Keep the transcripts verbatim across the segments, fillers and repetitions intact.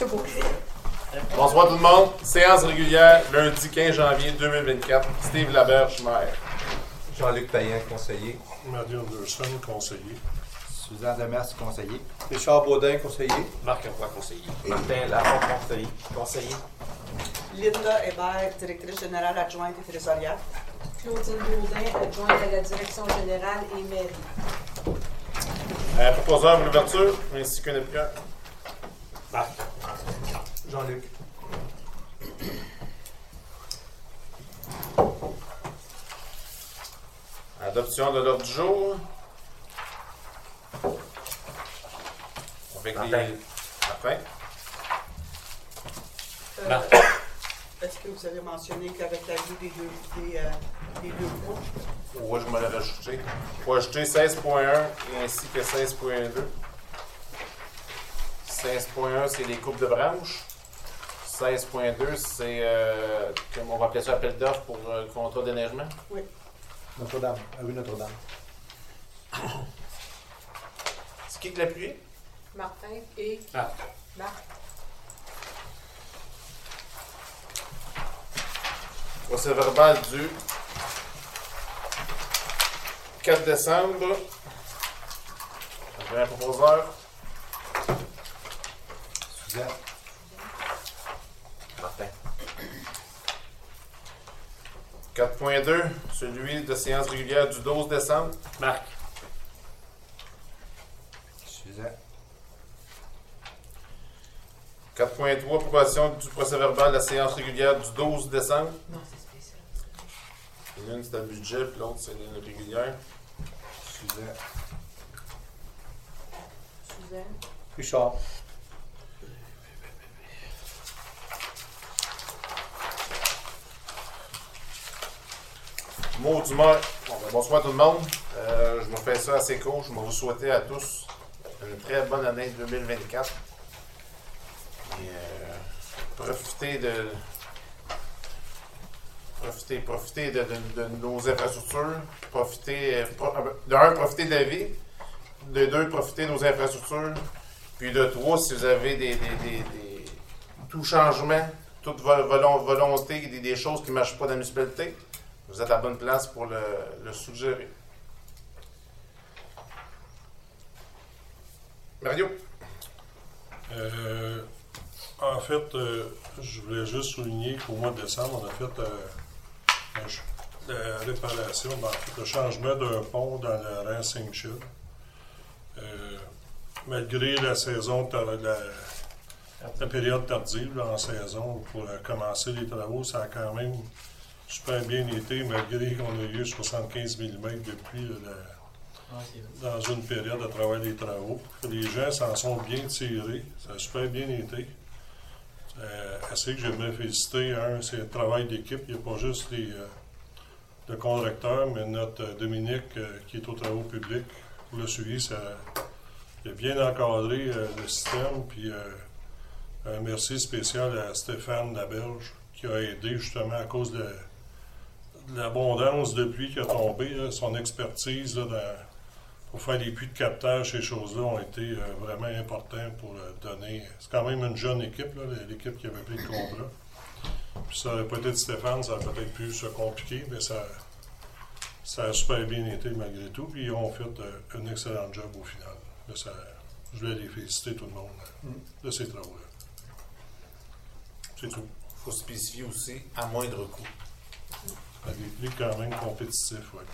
C'est beau. Bonsoir tout le monde. Séance régulière, lundi quinze janvier deux mille vingt-quatre. Steve Laberge, maire. Jean-Luc Payen, conseiller. Mathieu Anderson, conseiller. Suzanne Demers, conseiller. Richard Baudin, conseiller. Marc Lacroix, conseiller. Martin Larocque, conseiller. conseiller. Linda Hébert, directrice générale adjointe et trésorière. Claudine Baudin, adjointe à la direction générale et mairie. Euh, proposeur pour l'ouverture, ainsi qu'un applicant. Marc. Jean-Luc. Adoption de l'ordre du jour. Avec Martin. les... Martin. Euh, Marc. Est-ce que vous avez mentionné qu'avec l'ajout des deux, des, euh, des deux points, Ouais, je me l'ai rajouté. Il faut ajouter seize point un et ainsi que seize point deux. seize point un, c'est les coupes de branches. seize point deux, c'est, euh, comme on va appeler ça, appel d'offres pour euh, contrat d'énergement. Notre-Dame. Ah oui, Notre-Dame. C'est qui qui l'a appuyé? Martin et Marc. Marc. Procès verbal du quatre décembre. Un proposeur. Suzanne. Martin. quatre point deux, celui de séance régulière du douze décembre. Marc. Suzanne. quatre point trois, approbation du procès verbal de la séance régulière du douze décembre. Non, c'est spécial. L'une, c'est le budget, puis l'autre, c'est la régulière. Suzanne. Suzanne. Richard. Mot du maire. Bon, ben, bonsoir tout le monde. Euh, je me fais ça assez court. Je vais vous souhaiter à tous une très bonne année deux mille vingt-quatre. Et euh, profitez de. Profitez, profitez de, de, de nos infrastructures. Profitez. Pro, de un, profitez de la vie. De deux, profitez de nos infrastructures. Puis de trois, si vous avez des. des, des, des tout changement, toute vo- volon- volonté, des, des choses qui ne marchent pas dans la municipalité, vous êtes à la bonne place pour le, le suggérer. Mario? Euh, en fait, euh, je voulais juste souligner qu'au mois de décembre, on a fait euh, un ch- la réparation, ben, en fait, le changement d'un pont dans le Racing Shed. Euh, malgré la saison, tar- la, la période tardive là, en saison pour euh, commencer les travaux, ça a quand même super bien été, malgré qu'on a eu soixante-quinze millimètres de pluie là, la- dans une période à travers les travaux. Les gens s'en sont bien tirés, ça a super bien été. Euh, assez que j'aimerais féliciter, un, c'est le travail d'équipe, il n'y a pas juste les, euh, le contracteur, mais notre euh, Dominique euh, qui est aux travaux publics pour le suivi, ça, il a bien encadré euh, le système, puis euh, un merci spécial à Stéphane Laberge qui a aidé justement à cause de, de l'abondance de pluie qui a tombé, là, son expertise là, dans, pour faire les puits de captage, ces choses-là ont été euh, vraiment importantes pour euh, donner. C'est quand même une jeune équipe, là, l'équipe qui avait pris le contrat. Puis ça aurait peut-être Stéphane, ça aurait peut-être pu se compliquer, mais ça, ça a super bien été malgré tout. Puis ils ont fait euh, un excellent job au final. Là, ça, je voulais les féliciter tout le monde euh, de ces travaux-là. C'est tout. Il faut spécifier aussi à moindre coût. À des prix quand même compétitifs, oui.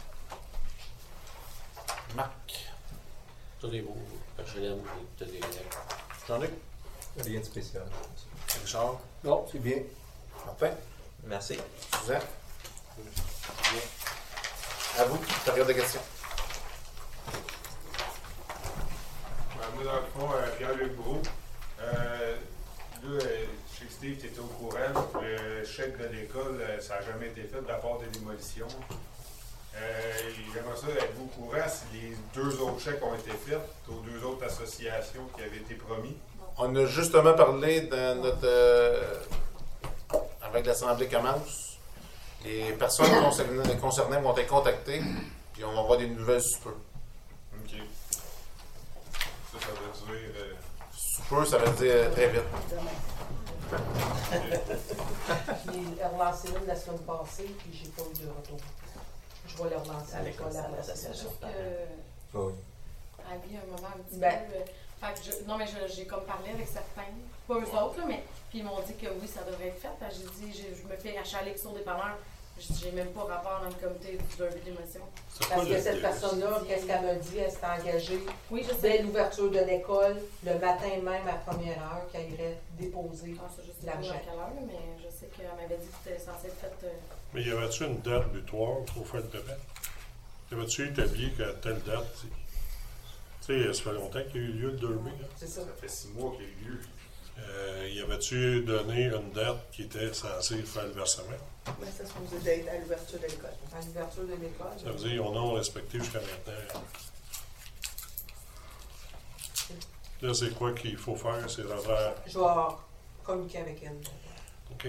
Marc. Tout est beau. H L M, tout est Jean-Luc. Rien de spécial. Richard. Non, c'est bien. Martin. Merci. Suzanne. Bien. À vous, période de questions. Ben, moi, dans le fond, euh, Pierre-Luc Brou. Euh, là, euh, chez Steve, tu étais au courant. Le chèque de l'école, euh, ça n'a jamais été fait de la part de démolition. Euh, J'aimerais ça, êtes-vous au courant si les deux autres chèques ont été faits aux deux autres associations qui avaient été promis? On a justement parlé de notre. Euh, avec l'Assemblée commence. Les personnes concernées, concernées vont être contactées, puis on va avoir des nouvelles sous peu. OK. Ça, ça veut dire. Euh, Sous peu, ça veut dire très vite. J'ai relancé une la semaine passée, puis j'ai pas eu de retour. Je vais le relancer. Avec je vais la relancer. l'association. Sauf que Oui. Abby, à un moment, un petit Ben. peu. euh, fait que je- non, mais je- j'ai comme parlé avec certains, pas eux autres, là, mais puis ils m'ont dit que oui, ça devrait être fait. Fait que j'ai dit, j'ai- je me fais achaler sur des dépanneurs. Je dis, j'ai même pas rapport dans le comité du derby d'émotion. C'est quoi Parce que le- cette personne-là, qu'est-ce qu'elle m'a dit? Elle s'est engagée Oui, je dès sais. l'ouverture de l'école, le matin même à première heure, qu'elle irait déposer. Ah, ça, je sais pas L'argent. à quelle heure, là, mais je sais qu'elle m'avait dit que c'était censé être fait. euh, Mais y avait-tu une date butoir pour faire le débat? Y avait-tu établi qu'à telle date? Tu sais, ça fait longtemps qu'il y a eu lieu le derby. Là. C'est ça. Ça fait six mois qu'il y a eu lieu. Euh, y avait-tu donné une date qui était censée faire le versement? Mais ça se posait d'être à l'ouverture de l'école. À l'ouverture de l'école. Ça veut dire qu'ils ont respecté jusqu'à maintenant. Là, c'est quoi qu'il faut faire? C'est refaire. Je vais communiquer avec elle. OK.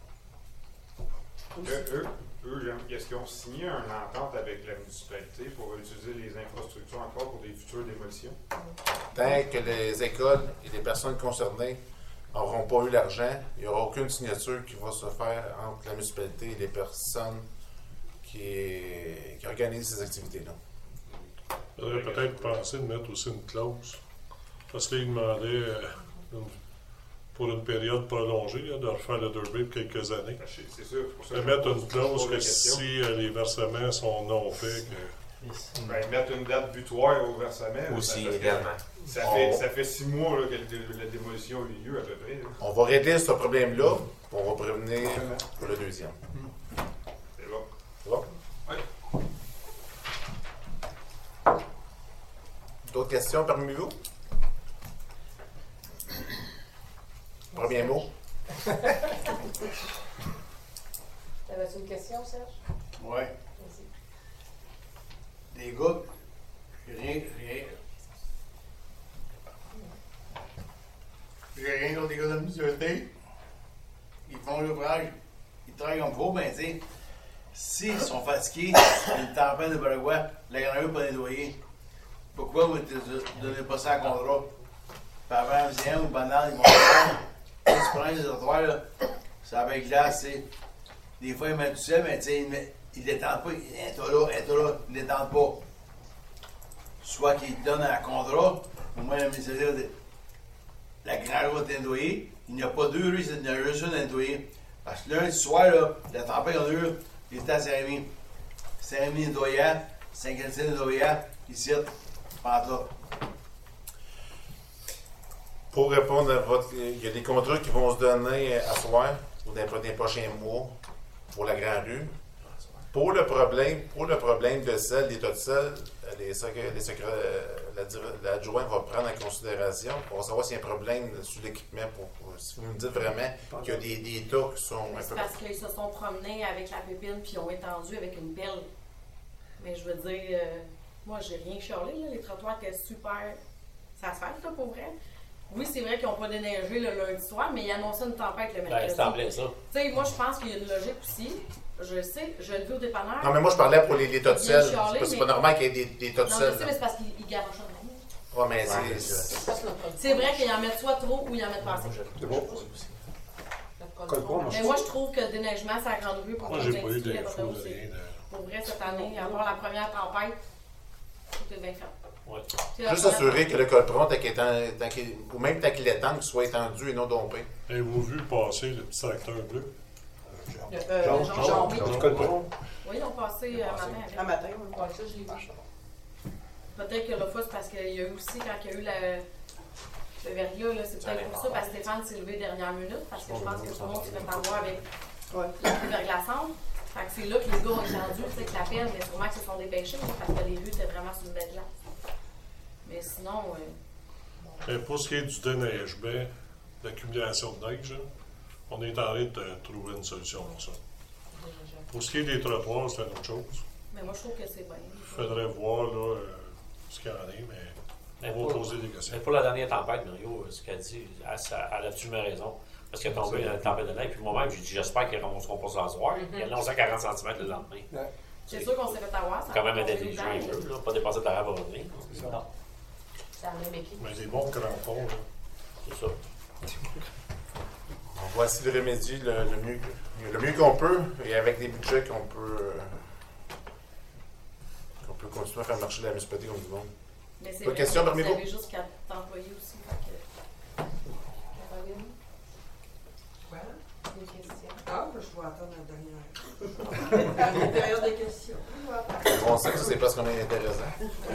Eux, eux, eux, j'aime- est-ce qu'ils ont signé une entente avec la municipalité pour utiliser les infrastructures encore pour des futures démolitions? Tant que les écoles et les personnes concernées n'auront pas eu l'argent, il n'y aura aucune signature qui va se faire entre la municipalité et les personnes qui, qui organisent ces activités-là. Il faudrait peut-être penser de mettre aussi une clause. Parce qu'ils demandaient euh, une- pour une période prolongée là, de refaire le derby pour quelques années. Ben, c'est c'est sûr, c'est pour ça De que mettre je une pose- je clause pose la que question. si euh, les versements sont non faits, que Ben, mettre une date butoir au versement. Aussi, parce que également. Ça fait, On- ça fait six mois là, que le- la démolition a eu lieu à peu près. là. On va régler ce problème-là, puis on va prévenir pour le deuxième. C'est bon. C'est bon? Oui. D'autres questions parmi vous? Premier mot? T'avais-tu une question, Serge? Ouais. Vas-y. Les gars, j'ai rien, rien. J'ai rien contre les gars de la municipalité. Ils font l'ouvrage, ils travaillent comme il faut, ben, tu sais, s'ils sont fatigués, une tempête de Paraguay, la grandeur pas nettoyer. Pourquoi vous ne donnez pas ça à contrat? Puis avant un deuxième ou pendant, ils vont faire. Si tu prends les trottoirs, là, ça avec glace, tu sais. Des fois, ils mettent tout ça, mais tu sais, ils ne les détendent pas. Ils est là, est là, ils ne les détendent pas. Soit qu'ils te donnent un contrat, au moins la municipalité, la grande route est nettoyée. Il n'y a pas deux rues, il y en a juste une à nettoyer. Parce que lundi soir, là, la tempête en a eu, il était à Saint-Rémy. Saint-Rémy nettoyant, Saint-Christine nettoyant, ici, Pantoute. Pour répondre à votre... Il y a des contrats qui vont se donner à soir ou dans les prochains mois pour la Grande Rue. Pour le problème, pour le problème de sel, l'état de sel, les secrets, les secrets, la dir- l'adjoint va prendre en considération pour savoir s'il y a un problème sur l'équipement. Pour, pour- si vous me dites vraiment qu'il y a des, des tas qui sont un C'est peu... parce qu'ils se sont promenés avec la pépine puis ils ont étendu avec une pelle. Mais je veux dire, euh, moi, j'ai rien chialé, là. Les trottoirs étaient super. Ça se fait, là, pour vrai. Oui, c'est vrai qu'ils n'ont pas déneigé le lundi soir, mais ils annonçaient une tempête le Ben, mercredi. c'est en plein ça. Tu sais, moi, je pense qu'il y a une logique aussi. Je sais, je le vis au dépanneur. Non, mais moi, je parlais pour les, les tas de Bien sel. chialé, C'est pas- c'est mais- pas normal qu'il y ait des, des tas de Non, sel. je sais, là. mais c'est parce qu'ils garochent rien. Ouais, mais Ouais, c'est... c'est ça. Ça, c'est notre contrôle. C'est vrai qu'ils en mettent soit trop ou ils en mettent pas assez. C'est bon. Notre Code contrôle. pas, moi, Mais moi, je trouve que le déneigement, ça a grande rue pour moi, qu'on j'ai pas eu t'indique d'infos la de aussi. rien. de- Pour vrai, cette année, à part la première tempête, tout est bien fait. Ouais. C'est la Juste première- assurer que le colpron, tant qu'il est en- tant qu'il- ou même tant qu'il est temps, qu'il soit étendu et non dompé. Avez-vous vu passer le petit tracteur bleu? Le- euh, Jean- le Jean- Jean- oui. Jean- Du code pas. Oui, ils ont passé euh, matin avec. Un matin, oui. Ouais, ça, je l'ai vu. Peut-être que l'autre fois, c'est parce qu'il y a eu aussi, quand il y a eu la- le verglas, là, c'est peut-être pour ça, parce que Stéphane s'est levé dernière minute, parce que je pense que tout le monde s'est fait avoir avec Ouais. la pluie verglaçante. Fait que c'est là que les gars ont étendu, tu sais, avec la pelle, mais sûrement qu'ils se sont dépêchés, là, parce que les rues étaient vraiment sur une belle glace. Mais sinon, euh, Mais pour ce qui est du déneigement, l'accumulation de neige, là, on est en train de trouver une solution pour ça. Pour ce qui est des trottoirs, c'est une autre chose. mais moi, je trouve que c'est bien. Il faudrait voir là, euh, ce qu'il y en a, mais Mais on va pour, poser des questions. mais pour la dernière tempête, Mario, ce qu'elle dit, elle, ça- elle a absolument raison. Parce qu'il est tombé une tempête de neige, puis moi-même, j'ai dit, j'espère qu'ils ne remonteront pas ça ce soir. Il a lancé à quarante centimètres le lendemain. C'est sûr qu'on s'est fait avoir. Ça Quand même a intelligent un tombé peu, dedans, là, pas dépasser de la rave à revenir. C'est la même équipe. Mais des bons crampons, là. C'est ça. On va essayer de remédier le, le mieux, le mieux qu'on peut et avec des budgets qu'on peut, euh, qu'on peut continuer à faire marcher la municipalité comme du monde. Mais c'est Pas de vrai question, que parmi vous vous? avez juste quatre employés aussi. Fait que... Caroline? Quoi? Des questions? Ah, ben, je vais attendre la dernière. Dernière période de questions. Je vais attendre. On sait que ça, c'est parce qu'on est intéressant.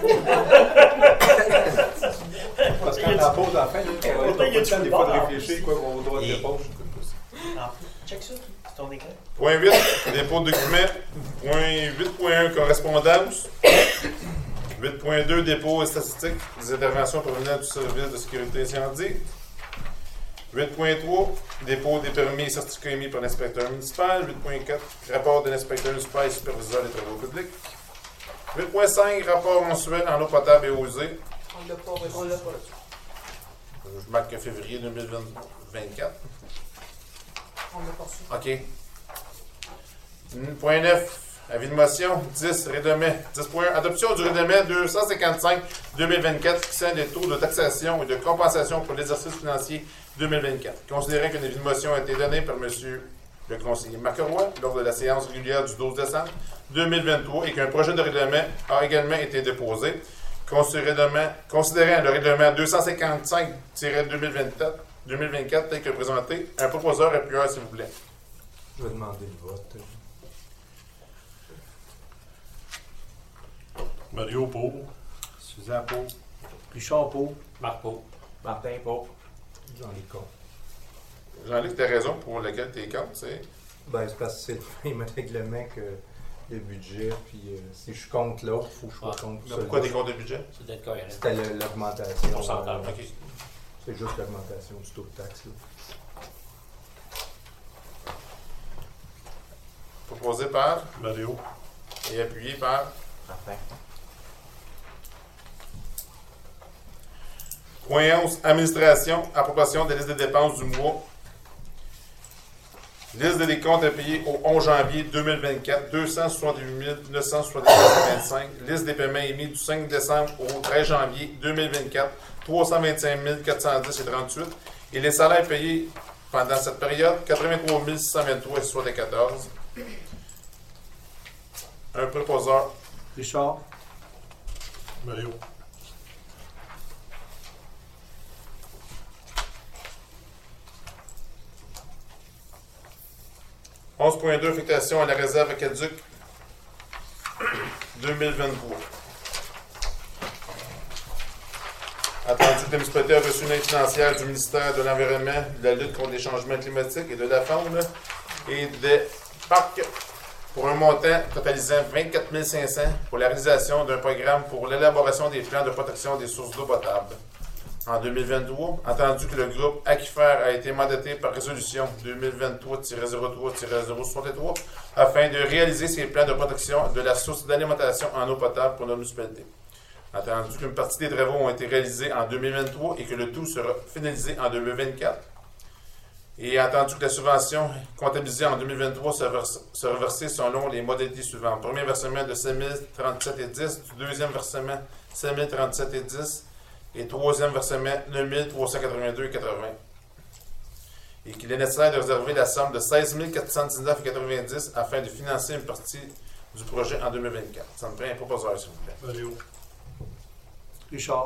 Parce qu'en la pause, en fin, on va pas le temps des fois de réfléchir quoi qu'on doit Et- répondre. Check ça, c'est ton écran. Point huit, dépôt de documents. Point huit point un, correspondance. huit point deux, dépôt et statistiques des interventions provenant du service de sécurité incendie. huit point trois, dépôt des permis et certificats émis par l'inspecteur municipal. huit point quatre, rapport de l'inspecteur municipal et superviseur des travaux publics. huit point cinq, rapport mensuel en eau potable et eau usée. On l'a pas reçu. On l'a pas. Je marque février deux mille vingt-quatre. On l'a pas reçu. OK. Point neuf, avis de motion. dix, règlement. dix point un, adoption du règlement deux cent cinquante-cinq deux mille vingt-quatre fixant les taux de taxation et de compensation pour l'exercice financier deux mille vingt-quatre. Considérant qu'un avis de motion a été donné par M. le conseiller Marc Roy lors de la séance régulière du douze décembre deux mille vingt-trois et qu'un projet de règlement a également été déposé, considérant, considérant le règlement deux cent cinquante-cinq deux mille vingt-quatre deux mille vingt-quatre tel que présenté, un proposeur appuyeur, s'il vous plaît. Je vais demander le vote. Mario pour. Suzanne pour. Richard pour. Marc Pau. Martin pour. Jean-Luc contre. Jean-Luc, tu as raison pour laquelle tu es contre, c'est. Ben, c'est parce que c'est le même règlement que le budget. Puis euh, si je suis contre l'autre, il faut que je sois Ah. contre Mais celui-là. pourquoi des comptes de budget? C'est d'être cohérent. C'était le- l'augmentation. On s'entend. euh, OK. C'est juste l'augmentation du taux de taxe. Là. Proposé par Mario. et appuyé par. Martin. Point onze, administration, approbation des listes de dépenses du mois. Liste des décomptes à payer au onze janvier deux mille vingt-quatre, deux cent soixante-huit mille neuf cent soixante-dix vingt-cinq. Liste des paiements émis du cinq décembre au treize janvier deux mille vingt-quatre, trois cent vingt-cinq mille quatre cent dix et trente-huit. Et les salaires payés pendant cette période, quatre-vingt-trois mille six cent vingt-trois et soixante-quatorze. Un proposeur. Richard. Mario. onze point deux, affectation à la réserve aqueduc deux mille vingt-trois. Attendu que la municipalité a reçu une aide financière du ministère de l'Environnement, de la lutte contre les changements climatiques et de la faune et des parcs pour un montant totalisant vingt-quatre mille cinq cents pour la réalisation d'un programme pour l'élaboration des plans de protection des sources d'eau potable. En deux mille vingt-trois, entendu que le groupe Aquifer a été mandaté par résolution deux mille vingt-trois zéro trois zéro soixante-trois afin de réaliser ces plans de protection de la source d'alimentation en eau potable pour notre municipalité. Entendu qu'une partie des travaux ont été réalisés en deux mille vingt-trois et que le tout sera finalisé en deux mille vingt-quatre. Et entendu que la subvention comptabilisée en deux mille vingt-trois sera sera versée selon les modalités suivantes. Premier versement de sept mille trente-sept et dix, deuxième versement sept mille trente-sept et dix et troisième versement neuf mille trois cent quatre-vingt-deux et quatre-vingts. Et qu'il est nécessaire de réserver la somme de seize mille quatre cent dix-neuf et quatre-vingt-dix afin de financer une partie du projet en deux mille vingt-quatre. Ça me prend un proposeur, s'il vous plaît. Mario. Richard.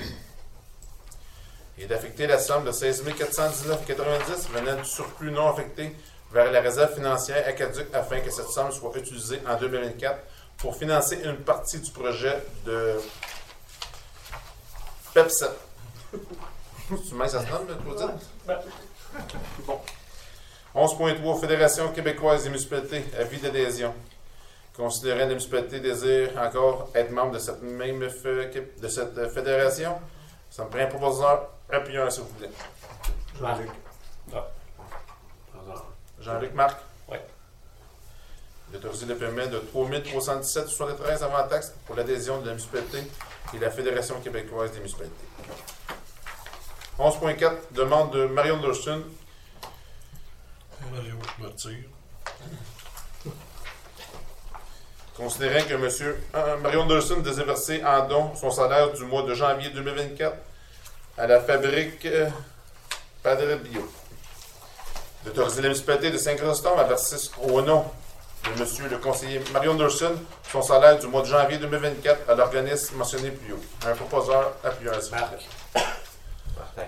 Et d'affecter la somme de seize mille quatre cent dix-neuf virgule quatre-vingt-dix venant du surplus non affecté vers la réserve financière Aquaduc afin que cette somme soit utilisée en deux mille vingt-quatre pour financer une partie du projet de P E P sept. Tu mets ça se nomme, Claudine? Bon. onze point trois, Fédération québécoise des municipalités, avis d'adhésion. Considérant que la municipalité désire encore être membre de cette même de cette fédération, ça me prend un proposeur appuyant, s'il vous plaît. Jean-Luc. Jean-Luc Marc. Oui. D'autoriser le paiement de trois mille trois cent dix-sept virgule soixante-treize avant taxe pour l'adhésion de la municipalité et la Fédération québécoise des municipalités. onze point quatre, demande de Marion Thurston. Mario, je me retire. Considérant que M. euh, Marion Thurston désire verser en don son salaire du mois de janvier deux mille vingt-quatre à la fabrique euh, Padre Bio. D'autoriser la municipalité de Saint-Chrysostome à verser au nom de M. le conseiller Mario Anderson son salaire du mois de janvier deux mille vingt-quatre à l'organisme mentionné plus haut. Un proposeur appuyant s'il vous plaît. Martin.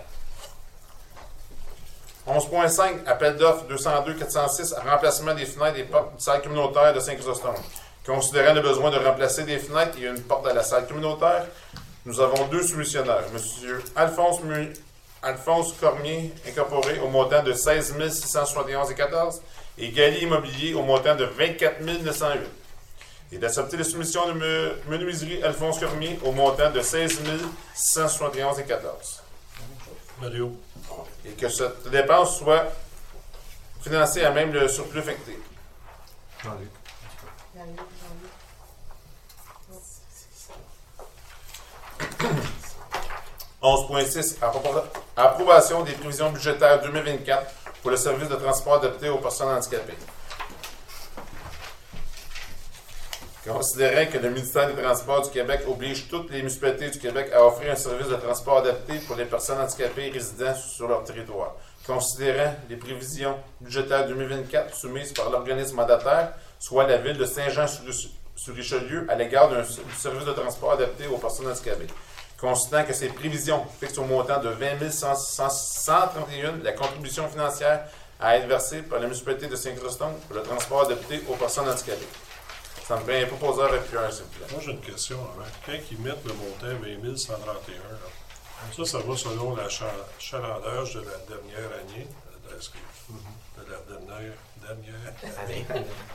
onze point cinq, appel d'offres deux cent deux quatre cent six, remplacement des fenêtres des portes de salle communautaire de Saint-Chrysostome. Considérant le besoin de remplacer des fenêtres et une porte à la salle communautaire, nous avons deux soumissionnaires. M. Alphonse, Mu- Alphonse Cormier, incorporé, au montant de seize mille six cent soixante et onze virgule quatorze et Gali Immobilier au montant de vingt-quatre mille neuf cent huit. Et d'accepter la soumission de me- menuiserie Alphonse Cormier au montant de seize mille six cent soixante et onze virgule quatorze. Mario. Et que cette dépense soit financée à même le surplus affecté. Jean-Luc. Jean-Luc, onze point six. Approba- Approbation des prévisions budgétaires deux mille vingt-quatre pour le service de transport adapté aux personnes handicapées. Considérant que le ministère des Transports du Québec oblige toutes les municipalités du Québec à offrir un service de transport adapté pour les personnes handicapées résidant sur leur territoire. Considérant les prévisions budgétaires deux mille vingt-quatre soumises par l'organisme mandataire, soit la ville de Saint-Jean-sur-Richelieu, à l'égard d'un service de transport adapté aux personnes handicapées. Considérant que ces prévisions fixent au montant de vingt mille cent trente et un la contribution financière à être versée par la municipalité de Saint-Chrysostome pour le transport adapté aux personnes handicapées. Ça me prend un proposeur appuyeur, s'il vous plaît. Moi, j'ai une question avant. Quand ils mettent le montant vingt mille cent trente et un, là, ça, ça va selon l'achalandage de la dernière année. De, excuse, de la dernière, dernière Année.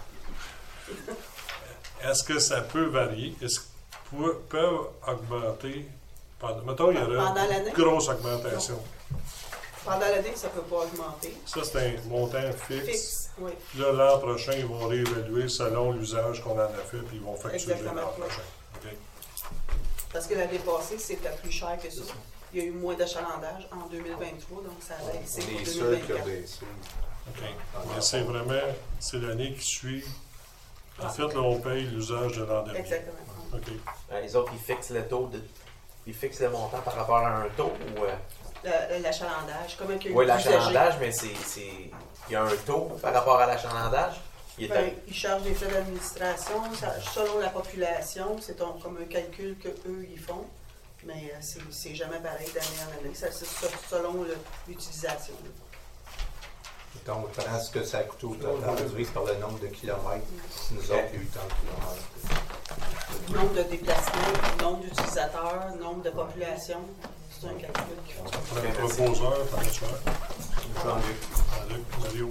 Est-ce que ça peut varier? Est-ce qu'ils peuvent augmenter? Pendant, mettons, il y aurait Pendant l'année? une grosse augmentation. Pendant l'année, ça ne peut pas augmenter. Ça, c'est un montant fixe. Fixe, oui. Puis là, l'an prochain, ils vont réévaluer selon l'usage qu'on en a fait, puis ils vont facturer Exactement, l'an oui. prochain. OK. Parce que l'année passée, c'était plus cher que ça. Il y a eu moins d'achalandage en deux mille vingt-trois, donc ça a baissé On pour est deux sûr mille qu'il y a vingt-quatre. baissé. OK. Mais c'est vraiment, c'est l'année qui suit. En fait, là, on paye l'usage de l'an dernier. Exactement. OK. Euh, Les autres, ils fixent le taux de. Ils fixent le montant par rapport à un taux ou. Euh... Le- L'achalandage, comment il y a eu Oui, plus âgé. l'achalandage, mais c'est. c'est- Il y a un taux par rapport à l'achalandage. Il est Ben, ils chargent des frais d'administration, ça- selon la population, c'est un- comme un calcul qu'eux, ils font, mais euh, c'est c'est jamais pareil d'année en année, ça, c'est se- selon le- l'utilisation. Donc, on prend ce que ça coûte au total, on divise par le nombre de kilomètres. Nous autres, il y a eu tant de kilomètres. Nombre de déplacements, nombre d'utilisateurs, nombre de population, c'est un calcul qu'ils font. Pour un proposeur, t'en as-tu un? Jean-Luc. Jean-Luc, Mario.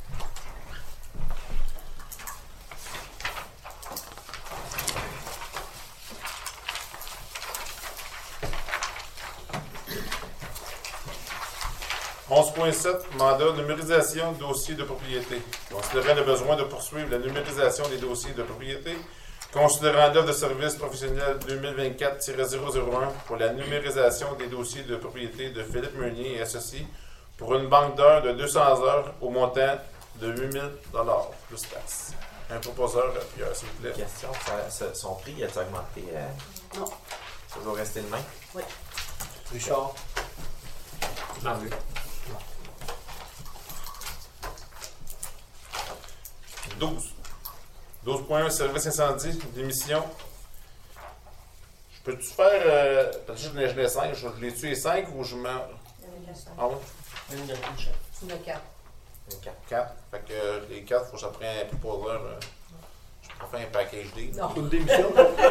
onze point sept, mandat numérisation de dossiers de propriété. Considérant le besoin de poursuivre la numérisation des dossiers de propriété, considérant l'offre de service professionnel deux mille vingt-quatre tiret zéro zéro un pour la numérisation des dossiers de propriété de Philippe Meunier et associés pour une banque d'heures de deux cents heures au montant de huit mille dollars plus taxes. Un proposeur, Pierre, s'il vous plaît. Question, ça- ça- son prix a-t-il augmenté? euh? Non. Ça doit rester le même? Oui. Richard. Jean-Luc. douze. douze point un, service incendie, démission. Je peux-tu faire. Euh, parce que je l'ai- je l'ai cinq, je, je l'ai tué cinq ou je mets. Ah oui? Une de C'est le quatre. quatre. Fait que euh, les quatre, il faut que j'apprenne un proposeur. Euh, je pourrais faire un package deal. Non. Une démission.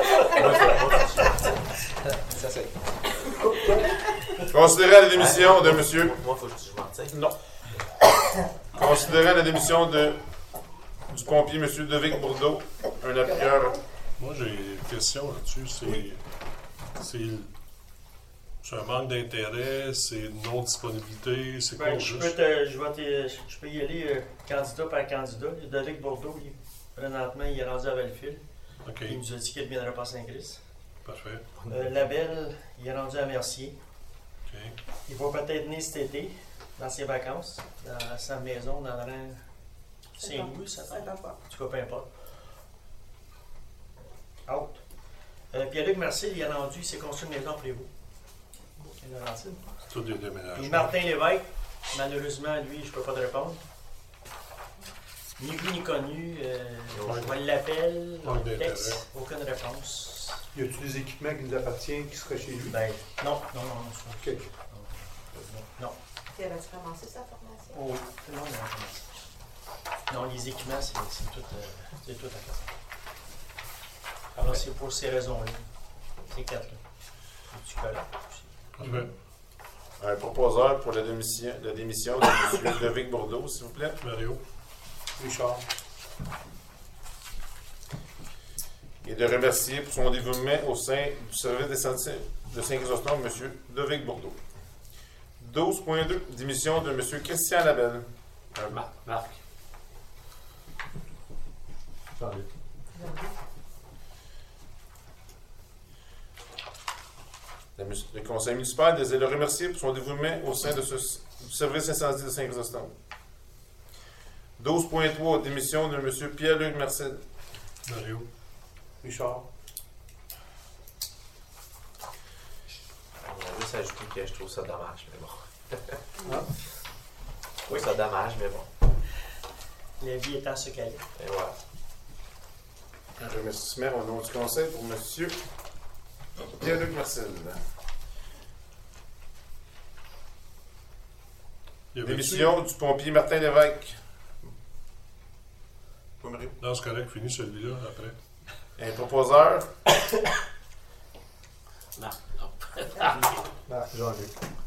Ça, c'est. Considérant la démission de monsieur. Moi, il faut que je m'en tire. Non. Considérant la démission de du pompier M. Devic Bourdeau, un appuyeur. Moi, j'ai une question là-dessus. C'est. C'est. C'est un manque d'intérêt, c'est une non-disponibilité, c'est quoi Ben, je, peux juste? te- je, vais te- je peux y aller euh, candidat par candidat. David Bourdeau, il- présentement, il est rendu à Valleyfield. OK, Il nous a dit qu'il ne viendra pas à Saint-Christ. parfait. Euh, Labelle, il est rendu à Mercier. OK. Il va peut-être venir cet été, dans ses vacances, dans sa maison, dans le rang Saint-Louis, ça Ça fait. t'en pas. En tout cas, peu importe. Out. Euh, Pierre-Luc Mercier, il est rendu, il s'est construit une maison à Prévost. Il est rendu. C'est tout des Puis déménagements. Martin Lévesque, Malheureusement, lui, je peux pas te répondre. Ni vu ni connu. Euh, Ouais. on l'appelle. Manque d'intérêt. Texte, aucune réponse. Y a-tu des équipements qui nous appartiennent qui seraient chez lui? Ben, non, non, non, non. Ok. Non. Tu avais commencé sa formation? Oh, non, non, non. Non, les équipements, c'est c'est tout, euh, c'est tout à faire. Alors, c'est pour ces raisons-là. Ces quatre-là. Tu colles aussi. Parfait. Un proposeur pour la démission, la démission de M. Lovic Bourdeau, s'il vous plaît. Mario. Richard. Et de remercier pour son dévouement au sein du service des santé de Saint-Chrysostome, M. Lovic Bourdeau. douze point deux, démission de M. Christian Labelle. Un Marc. Marc. Jean-Luc. La mus- Le conseil municipal désire le remercier pour son dévouement au sein de ce, du service incendie de Saint-Chrysostome. douze point trois, démission de M. Pierre-Luc Marcel. Mario. Richard. On va juste ajouter que je trouve ça dommage, mais bon. Ah. Je trouve ça dommage, mais bon. La vie étant ce qu'elle est. Et voilà. Un remerciement au nom du conseil pour M. Pierre-Luc Marcel. Il y avait Démission du pompier Martin Lévesque. Pas Mario. Dans ce correct, fini celui-là après. Un proposeur. Non, non. Ah, Jean-Luc.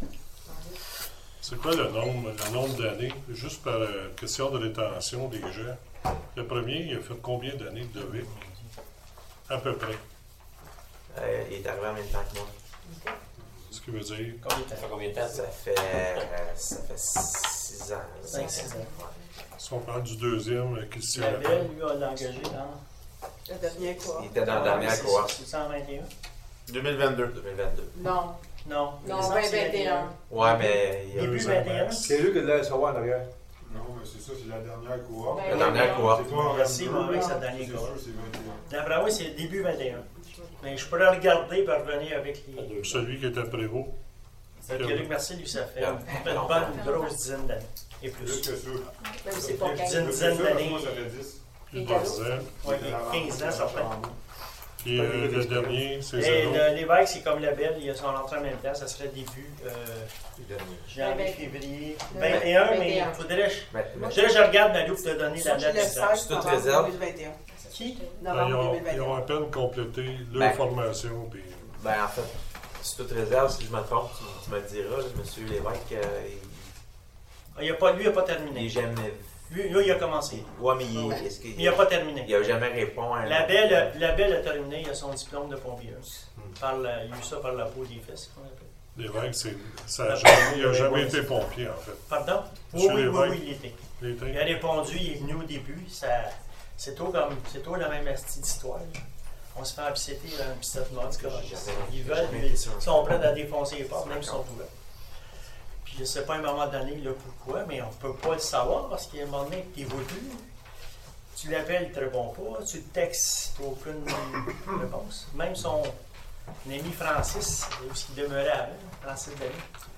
C'est quoi le nombre, le nombre d'années? Juste par euh, question de rétention des gens. Le premier, il a fait combien d'années de vie? À peu près. Euh, il est arrivé en même temps que moi. Ce qui veut dire. Combien de Ça temps? fait combien de temps? Ça fait, euh, ça fait six ans. Cinq, six ans. Ouais. Si on parle du deuxième, euh, Christian La Labelle. belle, lui, on l'a engagé dans. Le dernier quoi? Il était dans la dernière cohorte. C'est cent vingt et un? deux mille vingt-deux. deux mille vingt-deux. Non. Non. Non, les vingt autres, c'est vingt et un. Ouais, mais il y a Début Deux vingt ans et un. max. C'est lui qui l'a savoir en arrière. Non, mais c'est ça, c'est la dernière cohorte. Ben, La dernière cohorte. C'est pas en Merci, moi, avec sa vingt-deux, dernière c'est cohorte. sûr, c'est vingt et un. D'après moi, c'est début vingt et un. Mais je pourrais regarder et revenir avec les. Celui qui était prévôt. Euh, Pierre-Luc Merci, lui, ça fait Yeah. une, une bonne grosse dizaine d'années. Et Plus plus. que ça. Même si c'est pas Plus quinze. d'une dizaine d'années. Moi, ça fait dix. Plus de Les dix ans. Ouais, quinze ans, ça fait. Puis euh, le dernier, c'est Et zéro. le- l'évêque, c'est comme la belle, il a son entrée en même temps, ça serait début euh, Le dernier. janvier, vingt- février. le vingt et un, mais vingt et un. il faudrait. Je, Mais- mais- faudrait que je regarde Mario pour te donner la Moi, je date laisse exacte. seize C'est toute novembre réserve. deux mille vingt et un. Qui? Ben, ils, Novembre ont, deux mille ils ont vingt à et un. peine complété leur Ben. formation. Puis, Ben, en fait, c'est toute réserve, si je me trompe, tu, tu me le diras, là, monsieur Lévesque, euh, Ah, il a pas, lui, il n'a pas il n'est terminé. jamais. Lui, là, il a commencé. Ouais, mais il, est-ce qu'il Mais il n'a pas terminé. il a jamais répondu à un. La belle, la belle a terminé, il a son diplôme de pompieuse. Hmm. Par la- il a eu ça par la peau des fesses, qu'on appelle. l'évêque, c'est, ça a jamais, il n'a jamais été pompier, en fait. Pardon? Oui, Monsieur oui, oui, l'évêque. oui, il était. Il était- Il a répondu, il est venu au début. Ça, c'est tout comme, c'est tout la même astuce d'histoire. là. On se fait apicéter dans une petite mode. Ils veulent, ils sont prêts à défoncer les portes, même s'ils sont ouverts. Puis je ne sais pas à un moment donné là, pourquoi, mais on ne peut pas le savoir parce qu'à un moment donné, tu évolues. Tu l'appelles, il ne te répond pas. Tu le textes, tu n'as aucune réponse. Même son ami Francis, où il demeurait avant, Francis David,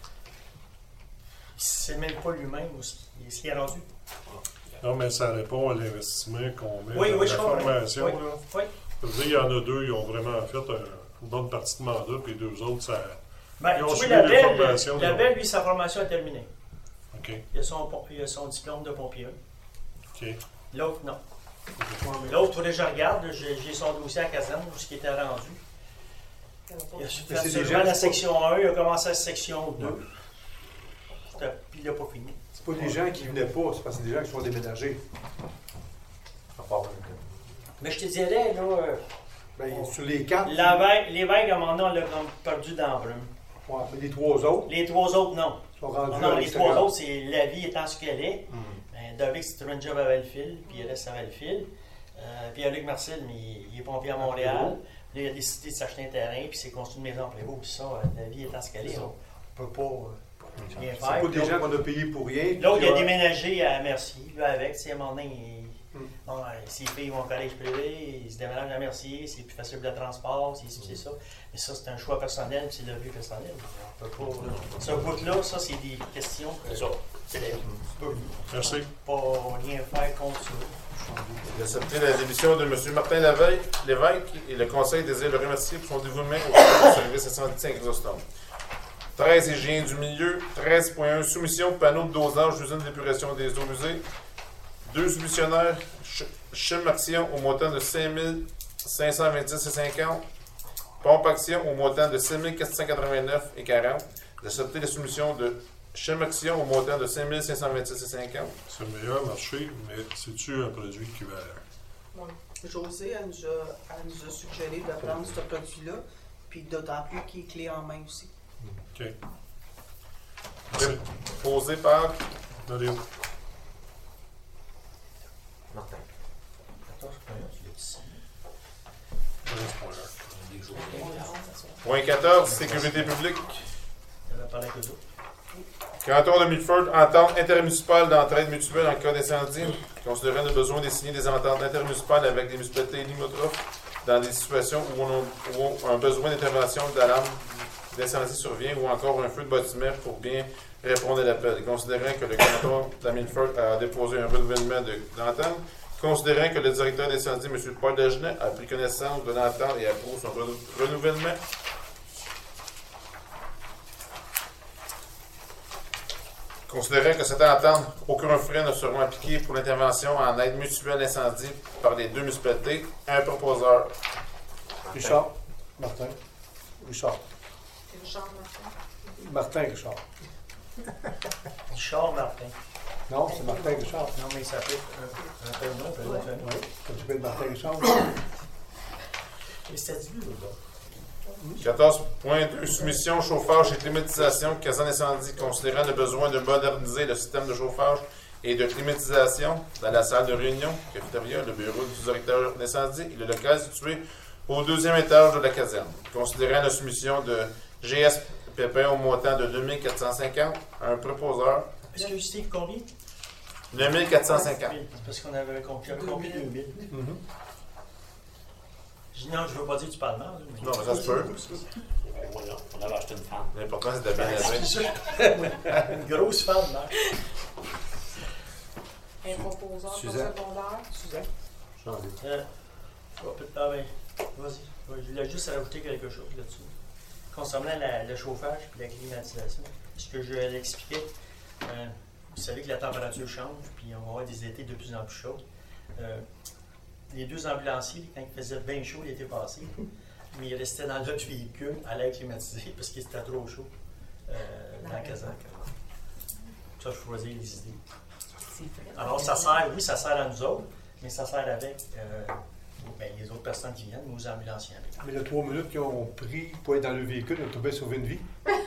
il ne sait même pas lui-même où il ce qu'il est rendu. Non, mais ça répond à l'investissement qu'on met Oui, dans oui, la je comprends. formation. Oui, Là. oui. Ça veut dire, il y en a deux, ils ont vraiment fait un- une bonne partie de mandat, puis les deux autres, ça. Ben, Ils ont tu vois, suivi la les belle, formations, la là. belle, lui, sa formation est terminée. OK. Il a son, pom- il a son diplôme de pompier. OK. L'autre, non. L'autre, il faudrait que je regarde. J'ai j'ai son dossier à la caserne, où ce qui était rendu. Il a Mais fait c'est des seulement gens la qui- section un, il a commencé la section deux. C'était- Puis il n'a pas fini. C'est pas des gens qui venaient pas, c'est parce que c'est des gens qui sont déménagés. À part, euh, Mais je te dirais, là, euh, ben, sur les quatre, l'évêque, l'évêque, à un moment donné, on l'a comme perdu dans la brume. ouais, mais les trois autres Les trois autres, non. sont rendus Non, à les l'extérieur. trois autres, c'est la vie étant ce qu'elle est. Hum. Ben, David, c'est trouvé un job à Valleyfield, puis il reste à Valleyfield. Euh, puis Luc Marcel, mais il, il est pompier à Montréal. Puis là, il a décidé de s'acheter un terrain, puis il s'est construit une maison en Prévost. Puis ça, euh, la vie étant ce qu'elle est, on ne peut pas euh, rien C'est faire. pas Puis des gens l'autre- qu'on a payés pour rien. L'autre, il a puis, déménagé à Mercier, lui avec, tu sais, à un moment donné, il, Bon, euh, ses filles vont au collège privé, ils se déménagent à Mercier, c'est plus facile pour le transport, c'est ci, c'est ça. Mais ça, c'est un choix personnel, puis c'est le but personnel. On peut pas. Ce bout-là, ça, c'est des questions que. C'est ça. C'est des. Merci. Pas rien faire contre ça. D'accepter la démission de M. Martin Lévesque, Lévesque et le Conseil désire le remercier pour son dévouement au service incendie Saint-Chrysostome. treize Hygiène du milieu. treize point un Soumission de panneaux de dosage d'usine d'épuration des eaux usées. Deux soumissionnaires. Chim Action au montant de cinq mille cinq cent vingt-six virgule cinquante. Pompe Action au montant de sept mille quatre cent quatre-vingt-neuf virgule quarante. D'accepter la soumission de Chim Action au montant de cinq mille cinq cent vingt-six virgule cinquante. C'est le meilleur marché, mais c'est-tu un produit équivalent? Oui. José, elle nous, a, elle nous a suggéré de prendre ce produit-là, puis d'autant plus qu'il est clé en main aussi. OK. Merci. Posé par Dario. Martin. Point quatorze Sécurité publique. Elle va parler avec eux autres. Canton de Milford, entente intermunicipale d'entraide mutuelle en cas d'incendie. Considérant le besoin de signer des ententes intermunicipales avec des municipalités limitrophes dans des situations où, on a, où un besoin d'intervention d'alarme d'incendie survient ou encore un feu de bâtiment pour bien répondre à l'appel. Considérant que le canton de Milford a déposé un renouvellement d'entente, considérant que le directeur d'incendie, M. Paul Dagenet, a pris connaissance de l'entente et approuve son renou renouvellement, considérant que cette entente, aucun frais ne seront appliqués pour l'intervention en aide mutuelle d'incendie par les deux municipalités, un proposeur. Richard. Martin. Richard. Richard Martin. Martin Richard. Richard Martin. Non, c'est Martin Richard. Non, mais il s'appelle un, un peu nom, un peu nom. Oui, comme tu m'appelles Martin Richard. Et c'était du là. quatorze point deux Soumission, chauffage et climatisation, caserne d'incendie, considérant le besoin de moderniser le système de chauffage et de climatisation dans la salle de réunion, cafétéria, le bureau du directeur d'incendie et le local situé au deuxième étage de la caserne. Considérant la soumission de G S Pépin au montant de deux mille quatre cent cinquante, un proposeur. Est-ce que Steve combien? neuf mille quatre cent cinquante. C'est parce qu'on avait compris, compris deux mille. Je dis non, je ne veux pas dire que tu parles mal. Mais... Non, mais ça se peut. Voilà, on avait acheté une femme. L'important, c'est de bien agir. Une grosse femme, là. Un proposeur pour Suzanne. secondaire. Suzanne. Jean-Luc. Euh, ah ben, vas-y. Je voulais juste rajouter quelque chose là-dessus. Concernant la, le chauffage et la climatisation, ce que je l'expliquais, euh, vous savez que la température change, puis on va avoir des étés de plus en plus chauds. Euh, les deux ambulanciers, quand il faisait bien chaud l'été passé, mais ils restaient dans notre véhicule à l'air climatisé parce qu'il était trop chaud euh, dans la caserne. Ça, je choisis les idées. Alors, ça sert, oui, ça sert à nous autres, mais ça sert avec euh, ben, les autres personnes qui viennent, nos ambulanciers. Mais les trois minutes qu'ils ont pris pour être dans le véhicule, ils ont trouvé sauver une vie.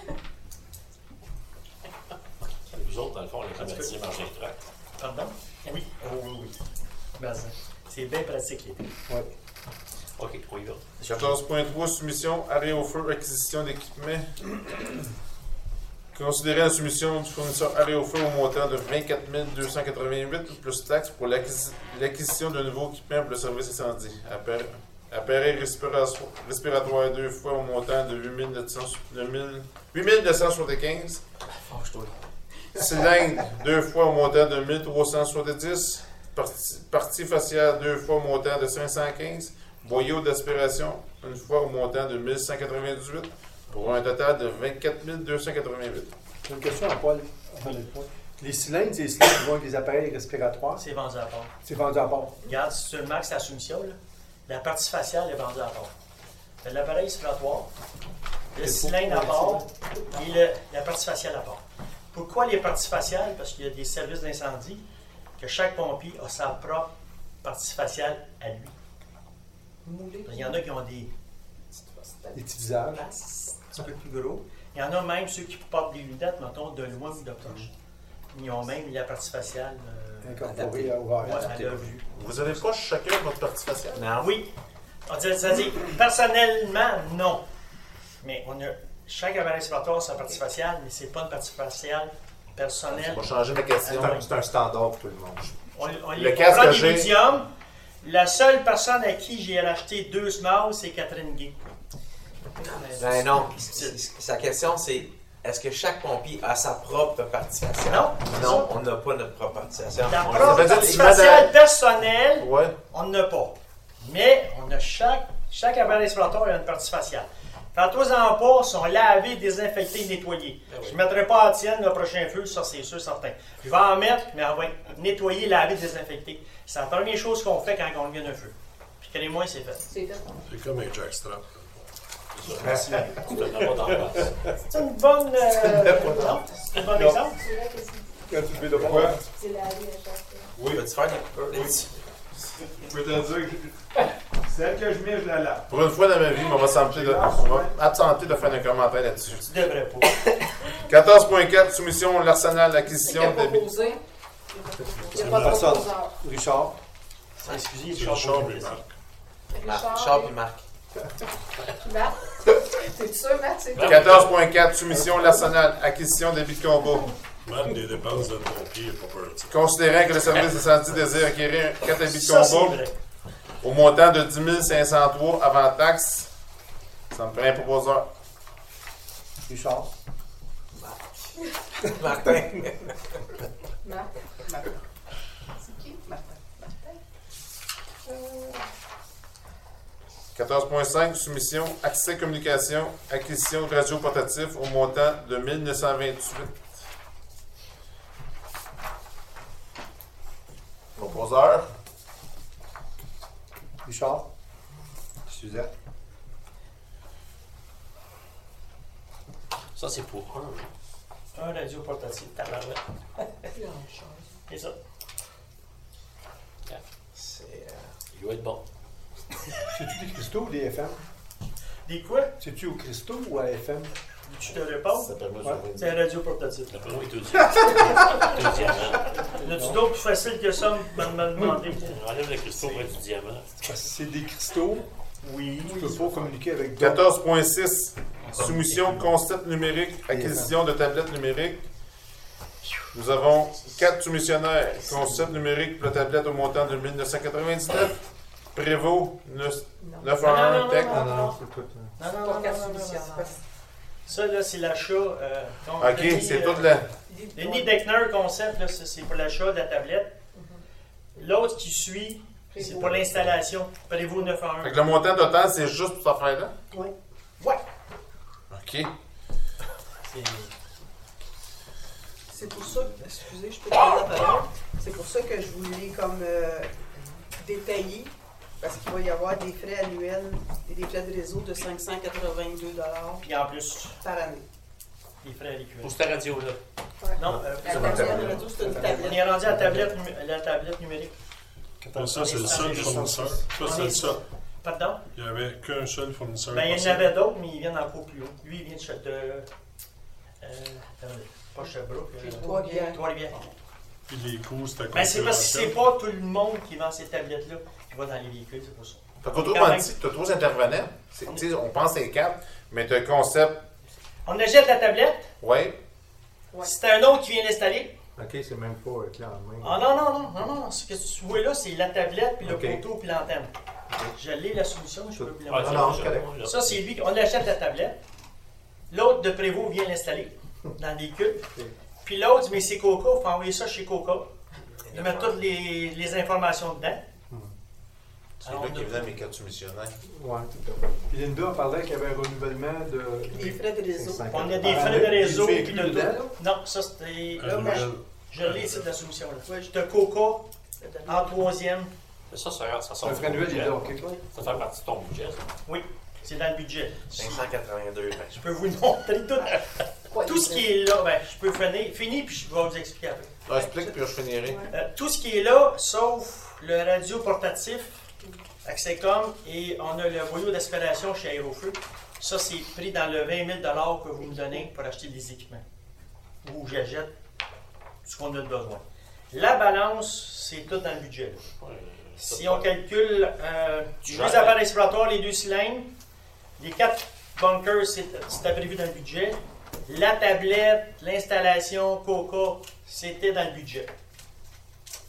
Nous autres, dans le fond, on est climatisés manger les trucs. Pardon? Oui. Oh, oui, oui. Ben, c'est bien pratique l'été. Oui. OK, on y va. quatorze point trois Soumission, arrêt au feu, acquisition d'équipements. Considérant la soumission du fournisseur arrêt au feu au montant de vingt-quatre mille deux cent quatre-vingt-huit plus taxes pour l'acquisition de nouveaux équipements pour le service incendie. Appareil respiratoire deux fois au montant de huit mille neuf cent soixante-quinze. Cylindre deux fois au montant de mille trois cent soixante-dix. Partie, partie faciale deux fois au montant de cinq cent quinze. Boyau d'aspiration une fois au montant de mille cent quatre-vingt-dix-huit. Pour un total de vingt-quatre mille deux cent quatre-vingt-huit. J'ai une question à Paul. Les cylindres, c'est les cylindres qui vont avec des appareils respiratoires. C'est vendu à part. C'est vendu à part. Regarde, si tu le max la soumission, là, la partie faciale est vendue à part. L'appareil respiratoire, le cylindre à part et le, la partie faciale à part. Pourquoi les parties faciales? Parce qu'il y a des services d'incendie que chaque pompier a sa propre partie faciale à lui. Il y en a qui ont des, des petits visages. Un petit peu plus gros. Il y en a même ceux qui portent des lunettes, mettons, de loin ou de proche. Ils ont même la partie faciale euh, incorporée à ouais, à leur vue. Vous n'avez pas chacun votre partie faciale? Non. Oui. C'est-à-dire, personnellement, non. Mais on a, chaque appareil respiratoire a sa partie faciale, mais c'est pas une partie faciale personnelle. On va changer ma question. C'est un standard pour tout le monde. On, on, Le on casque prend que des j'ai- médiums. La seule personne à qui j'ai racheté deux smalls, c'est Catherine Gay. Ben non, c'est- c'est- sa question c'est est-ce que chaque pompier a sa propre participation? Non, Non, on n'a pas notre propre participation. La On propre les a- participation personnelle, Ouais. on n'en a pas. Mais on a chaque, chaque appareil respiratoire a une partie faciale. Quand aux empores sont lavés, désinfectés, nettoyés. Ah oui. Je ne mettrai pas en tienne le prochain feu, ça c'est sûr, certain. Je vais en mettre, mais on va être nettoyé, lavé, désinfecté. C'est la première chose qu'on fait quand on vient d'un feu. Puis croyez-moi, c'est fait. C'est fait. C'est comme un jackstrap. Merci. Tu te n'as pas d'en face. C'est une bonne. Euh, non, c'est un bon Non. exemple. Quand tu te fais de Pourquoi? voir. C'est la vie à chaque fois. Oui. Peux-tu faire des coupures? Je peux te dire que celle que je mets, je la lave. Pour une fois dans ma vie, on va s'absenter de, on va absenter de faire un commentaire là-dessus. Tu devrais pas. quatorze point quatre, soumission, l'arsenal, l'acquisition Qui a des... proposé? Il n'y a pas de Personne. proposeur. Richard. Excusez, C'est je le suis champ en et Marc. Marc, Charles et Marc. Matt? T'es sûr, Matt? C'est quatorze point quatre, soumission, l'arsenal, acquisition des bits de combat. Marc, des dépenses de pompier, il n'a pas peur de ça. Considérant que le service d'incendie désire acquérir quatre habits de Ça, c'est combat vrai. au montant de dix mille cinq cent trois avant taxe, ça me ferait un proposeur. Richard. Martin. Matt? Martin. C'est qui? Martin. Martin? Euh, quatorze point cinq, soumission, accès communication, acquisition de radio portatif au montant de mille neuf cent vingt-huit. Proposeur. Richard. Suzette. Ça, c'est pour un. Un radio portatif, tabarouette. plus en chose. C'est ça. C'est. euh, Il doit être bon. C'est-tu des cristaux ou des F M? Des quoi? C'est-tu au cristaux ou à F M? Tu te réponds? Ça permet de Ouais. sauver. C'est un radio portatif. D'après moi, il est au diamant. Il est au diamant. As-tu d'autres plus faciles que ça me me demander? On enlève le cristaux près du diamant. C'est des cristaux. Oui. Tu peux pas communiquer avec d'autres. quatorze point six, soumission, concept numérique, acquisition de tablettes numériques. Nous avons quatre soumissionnaires. Concept numérique pour la tablette au montant de mille neuf cent quatre-vingt-dix-neuf. Prévost, neuf cent Non, non, un, non, Tech. non, Ah non, c'est tout. Non, non, Pas non, quatre non, non, non, soumissionnaires. non. Ça, là, c'est l'achat. Euh, donc, Ok, Denis, c'est euh, toute la. Denis Deckner concept, là, c'est c'est pour l'achat de la tablette. L'autre qui suit, c'est pour l'installation. Prévost neuf cent un. Fait que le montant total, c'est juste pour cette affaire-là? Oui. Ouais. OK. C'est- C'est pour ça, excusez, je peux te prendre la parole. C'est pour ça que je voulais comme euh, détailler, parce qu'il va y avoir des frais annuels et des frais de réseau de cinq cent quatre-vingt-deux dollars Puis en plus, par année. les frais récurrents. Pour cette radio-là. Non, euh, La Ça tablette. va. La radio, c'est une on tablette. est rendu à la tablette, numé- la tablette numérique. Ça, c'est le seul fournisseur. Ça, c'est le seul. Pardon? Il n'y avait qu'un seul fournisseur. Ben, il y en possible. avait d'autres, mais ils viennent encore plus haut. Lui, il vient de. Ch- de euh, attendez, pas Sherbrooke. euh, Trois-Rivières. Trois-Rivières. Puis les coûts, c'était Ben, c'est parce que c'est confidentiel. pas tout le monde qui vend ces tablettes-là qui va dans les véhicules, c'est pour ça. Fait Quand qu'autrement même. dit, tu as trois intervenants. C'est- tu sais, on pense à quatre, mais tu as un concept. On achète la tablette, Oui. Ouais. si c'est un autre qui vient l'installer. Ok, c'est même pas euh, clé en main. Ah non, non, non, non, non. Ce que tu vois là, c'est la tablette, puis le Ok. poteau, puis l'antenne. Je l'ai la solution, je peux plus la Ah, montrer. c'est non, bon, c'est c'est correct. bon, là. Ça, c'est lui, on achète la tablette. L'autre de Prévost vient l'installer dans le véhicule. Puis l'autre, mais c'est Coca, il faut envoyer ça chez Coca. Il met toutes les, les informations dedans. C'est Alors, là on qui a- venait mes quatre soumissionnaires. Ouais, tout à fait. Puis Linda a parlé qu'il y avait un renouvellement de. Les frais de réseau. C'est On a cinquante. des Ah, frais de mais réseau, il fait puis de inclus dedans, tout. Non, ça c'était. Un Là, moi, nouvel. je, je l'ai ici de la soumission là. De Coca en troisième. Mais ça, ça, ça C'est sort un du frais annuel, il est budget. là, ok. Ça fait partie de ton budget, ça. Oui, c'est dans le budget. cinq cent quatre-vingt-deux. ben, Je peux vous montrer tout. Quoi, Tout les ce qui est là, ben, je peux finir, finir puis je vais vous expliquer après. Ah, explique, puis je finirai. Euh, tout ce qui est là, sauf le radio portatif, Accesscom, et on a le boyau d'aspiration chez Aérofeu. Ça, c'est pris dans le vingt mille dollars que vous me donnez pour acheter des équipements. Ou j'achète ce qu'on a besoin. La balance, c'est tout dans le budget. là. Ouais, Si ça, on calcule euh, Tu les gères. appareils respiratoires, les deux cylindres, les quatre bunkers, c'est- c'était prévu dans le budget. La tablette, l'installation, Coca, c'était dans le budget.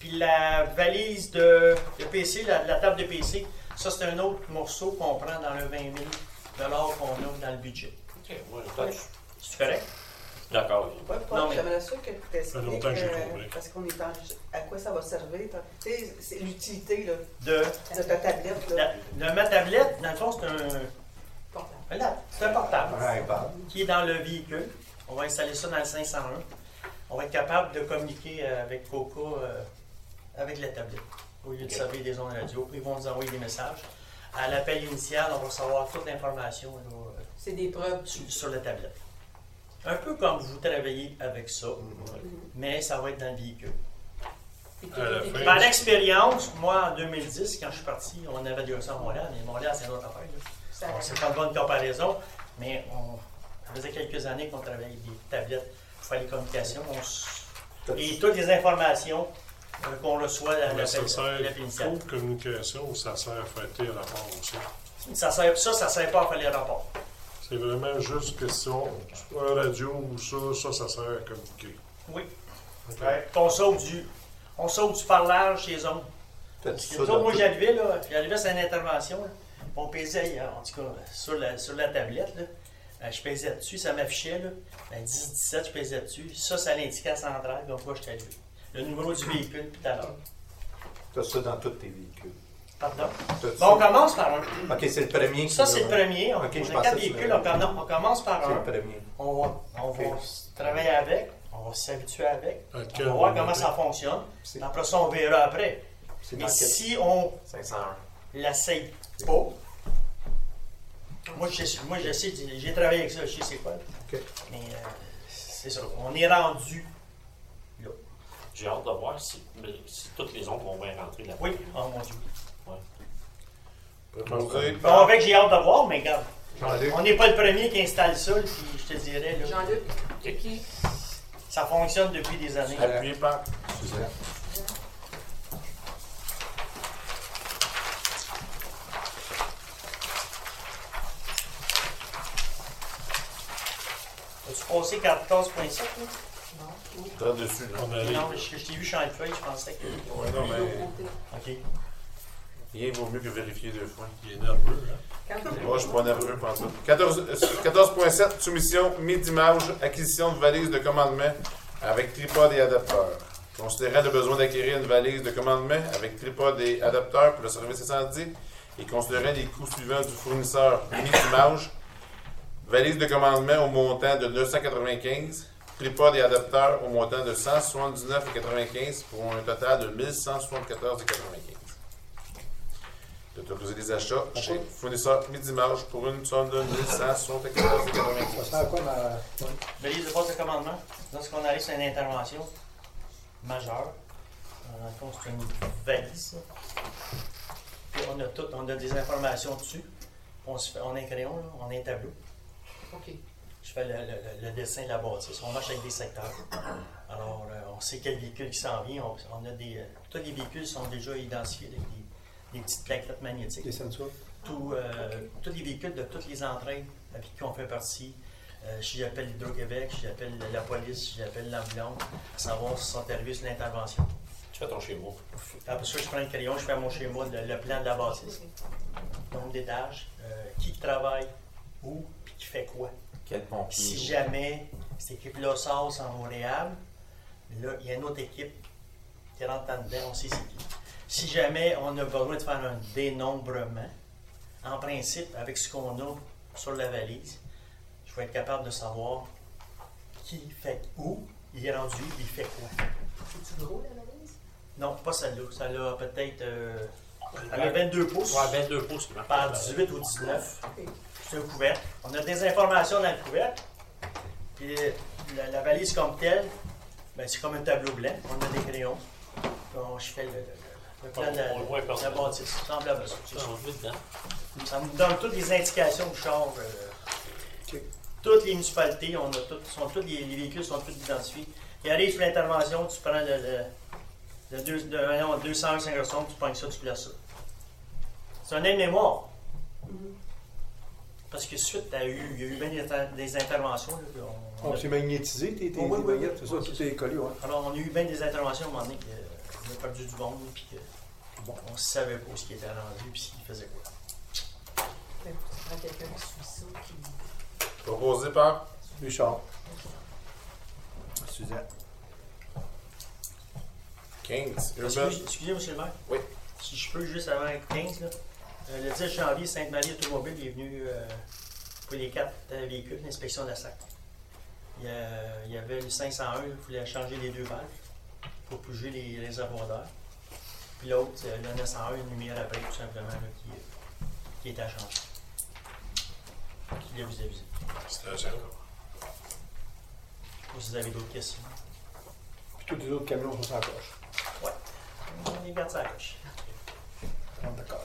Puis la valise de, de P C, la, la table de P C, ça c'est un autre morceau qu'on prend dans le vingt mille dollars qu'on a dans le budget. OK, moi, je touche. C'est correct? D'accord. Ouais, Non, Paul, mais- j'aimerais ça que tu Ça fait expliques, longtemps que j'ai euh, compris. parce qu'on est en... à quoi ça va servir. Tu sais, c'est l'utilité là, De, de ta tablette. Là. la, de ma tablette, dans le fond, c'est un, Voilà, c'est un portable Un iPad. qui est dans le véhicule. On va installer ça dans le cinq cent un. On va être capable de communiquer avec Coca euh, avec la tablette. Au lieu de Ok. servir des ondes radio, ils vont nous envoyer des messages. À l'appel initial, on va recevoir toute l'information là, euh, C'est des preuves. sur, sur la tablette. Un peu comme vous travaillez avec ça, mais ça va être dans le véhicule. Et tout À la est écrit. fin. Par l'expérience, moi en deux mille dix, quand je suis parti, on avait déjà ça à Montréal, mais Montréal, c'est une autre affaire. là. Ça Alors, c'est pas une bonne comparaison, mais on, ça faisait quelques années qu'on travaillait avec des tablettes pour faire les communications. On s- et toutes les informations euh, qu'on reçoit à Mais ça l'appel sert l'appel initial. pour communication ou ça sert à faire tes rapports aussi? Ça, sert, ça, ça sert pas à faire les rapports. C'est vraiment juste question, soit radio ou ça, ça, ça sert à communiquer. Oui. OK. Ouais. On sauve du, on sauve du parlage chez les hommes. Faites Parce que ça nous dans autres, moi, tout- j'arrivais, là, j'arrivais sur une intervention, là, on pesait, euh, en tout cas, sur la, sur la tablette, là, euh, je pesais dessus, ça m'affichait, là, ben, dix dix-sept, je pesais dessus, ça, ça l'indiquait à centrale, comme quoi j'étais arrivé. Le numéro du véhicule, puis tout à l'heure. T'as ça dans tous tes véhicules. Pardon? T'as Bon, ça- on commence par un. Ok, c'est le premier. qui Ça, c'est le nous a- premier. On, Ok, on je a pensais quatre que tu véhicules, l'avais- on, commen- on commence par C'est un. le premier. On va, on Ok. va s- travailler avec, on va s'habituer avec, À on quel va voir moment? comment ça fonctionne. C'est- Après ça, on verra après. C'est Mais dans quel- si on cinq cent un. l'essaye pas, moi je, sais- moi je sais, j'ai travaillé avec ça, je sais c'est quoi. Ok. Mais euh, c'est ça, on est rendu là. J'ai hâte de voir si, si toutes les ondes vont bien rentrer là. Oui, oh mon Dieu. Proposé Bon, par- avec j'ai hâte de voir, mais regarde, Jean-Luc, on n'est pas le premier qui installe ça, puis je te dirais, là, Jean-Luc, c'est qui? ça fonctionne depuis des années. Appuyé par. Suzanne. As-tu passé quatorze point sept? là? T'as dessus, là. On arrive. Non, mais je, je t'ai vu sur le feuille, je pensais que. Ouais, non, mais. OK. Rien vaut mieux que vérifier deux fois. Il est nerveux, hein? Moi, je suis pas nerveux pendant ça. quatorze point sept, soumission, mise d'image, acquisition de valise de commandement avec tripode et adapteur. Considérant le besoin d'acquérir une valise de commandement avec tripode et adapteur pour le service incendie et considérant les coûts suivants du fournisseur mise d'image, valise de commandement au montant de neuf cent quatre-vingt-quinze, tripode et adapteur au montant de cent soixante-dix-neuf virgule quatre-vingt-quinze pour un total de mille cent soixante-quatorze virgule quatre-vingt-quinze. D'autoriser les achats chez fournisseur Midimage pour une somme de mille cent soixante-quatorze virgule Ça quatre-vingt-quinze. sert à quoi ma. Valise de poste de commandement, lorsqu'on arrive sur une intervention majeure, euh, dans le fond, c'est une valise. Puis on a tout, on a des informations dessus. On, se fait, on a un crayon, là, on a un tableau. OK. Je fais le, le- le dessin de la bâtisse. On marche avec des secteurs. Alors, euh, on sait quel véhicule qui s'en vient. On, on a des, euh, tous les véhicules sont déjà identifiés avec des, des petites plaquettes magnétiques. Des sensors. Tout, euh, tous les véhicules de toutes les entraînes avec qui on fait partie. Euh, si j'appelle Hydro-Québec, si j'appelle la police, si j'appelle l'ambulance, à savoir s'ils sont arrivés sur l'intervention. Tu fais ton schéma. Après ça, je prends le crayon, je fais mon schéma, le, le plan de la bâtisse. Nombre d'étages, euh, qui travaille où, puis qui fait quoi. Quel pompier? Si jamais cette équipe-là sort sans Montréal, là, il y a une autre équipe qui rentre en dedans, on sait c'est qui. Si jamais on a besoin de faire un dénombrement, en principe, avec ce qu'on a sur la valise, je vais être capable de savoir qui fait où, il est rendu, il fait quoi. C'est-tu gros, la valise? Non, pas celle-là. Celle-là a peut-être euh, elle a vingt-deux pouces Ouais, vingt-deux pouces. qui marque par la- dix-huit ou dix-neuf. OK. C'est un couvercle. On a des informations dans le couvercle. Puis la, la valise comme telle, ben, c'est comme un tableau blanc. On a des crayons. Donc, je fais le, le- le plan de la, On le voit un peu. la bâtisse. Ça ressemble à ça. Ça, on le voit dedans. Ça nous donne toutes les indications de char. euh, toutes les municipalités, on a toutes, sont, tous les, les véhicules sont tous identifiés. Il arrive sur l'intervention, tu prends le, le, le deux- le- non, deux cent un Saint-Gaston, tu prends ça, tu places ça. C'est un aide-mémoire. Parce que suite, à eu, il y a eu bien des, inter- des interventions. Là, on- on Oh, a- c'est magnétisé, tes, tes, Oui, oui, tes oui, baguettes, oui. c'est ça, Oui, tout c'est est collé, ouais. alors, on a eu bien des interventions à un moment donné. que, euh, perdu du monde, puis que, bon, on ne savait pas ce qui était rendu, puis s'il faisait quoi. Mais tu prends quelqu'un qui suit ça, qui... Proposé par Richard. Suzette. quinze. Excusez, excusez, monsieur le maire. Oui. Si je peux, juste avant quinze, là. Euh, le dix janvier, Sainte-Marie Automobile est venu euh, pour les quatre euh, véhicules, l'inspection de la S A C. Il y, a, il y avait le cinq cent un, il fallait changer les deux valves pour bouger les réservoirs d'air. Puis l'autre, euh, le neuf cent un, une lumière après, tout simplement, là, qui, qui était à changer. Qui vient vous aviser. C'était ça. Si vous avez d'autres questions. Puis tous les autres camions sont sur la coche. Ouais. On les garde ça à la coche. Ah, d'accord.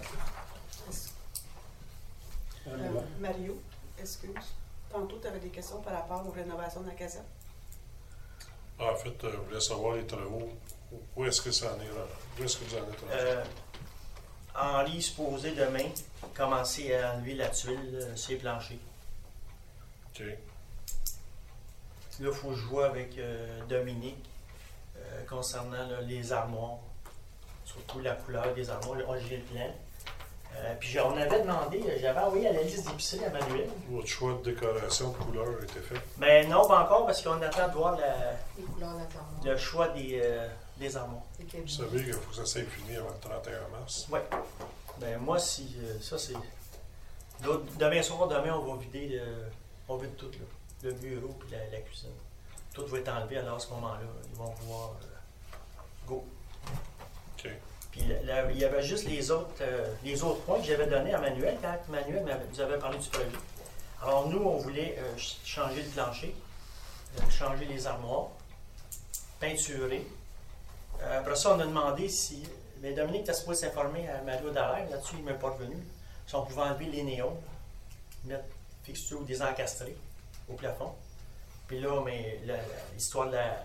Euh, Mario, excuse. Tantôt, tu avais des questions par rapport aux rénovations de la caserne? Ah, en fait, euh, je voulais savoir les travaux. Où est-ce que ça en est là? Où est-ce que vous en êtes rendu? Euh, Henri, supposé demain, commencer à enlever la tuile euh, sur les planchers. OK. Là, il faut que je vois avec euh, Dominique euh, concernant là, les armoires, surtout la couleur des armoires. Là, j'ai le plan. Euh, puis on avait demandé, j'avais envoyé à la liste d'épicerie à Manuel. Votre choix de décoration de couleur a été fait? Mais non, pas encore, parce qu'on attend de voir la, Les couleurs de l'armoire. le choix des, euh, des armoires. Vous savez qu'il faut que ça soit fini avant le trente et un mars. Oui. Ben moi, si euh, ça c'est. D'autres- Demain soir, demain, on va vider le. On vide tout, là. Le bureau et la, la cuisine. Tout va être enlevé, alors à ce moment-là, ils vont pouvoir euh, go. OK. Puis la- la- il y avait juste les autres, euh, les autres points que j'avais donnés à Manuel quand Manuel m'avait- nous avait parlé du projet. Alors nous, on voulait euh, ch- changer le plancher, euh, changer les armoires, peinturer. Euh, après ça, on a demandé si. Mais Dominique était supposé s'informer à Mario Dallaire, là-dessus, il ne m'est pas revenu. Si on pouvait enlever les néons, mettre fixture ou des encastrés au plafond. Puis là, mais la- la- l'histoire de la.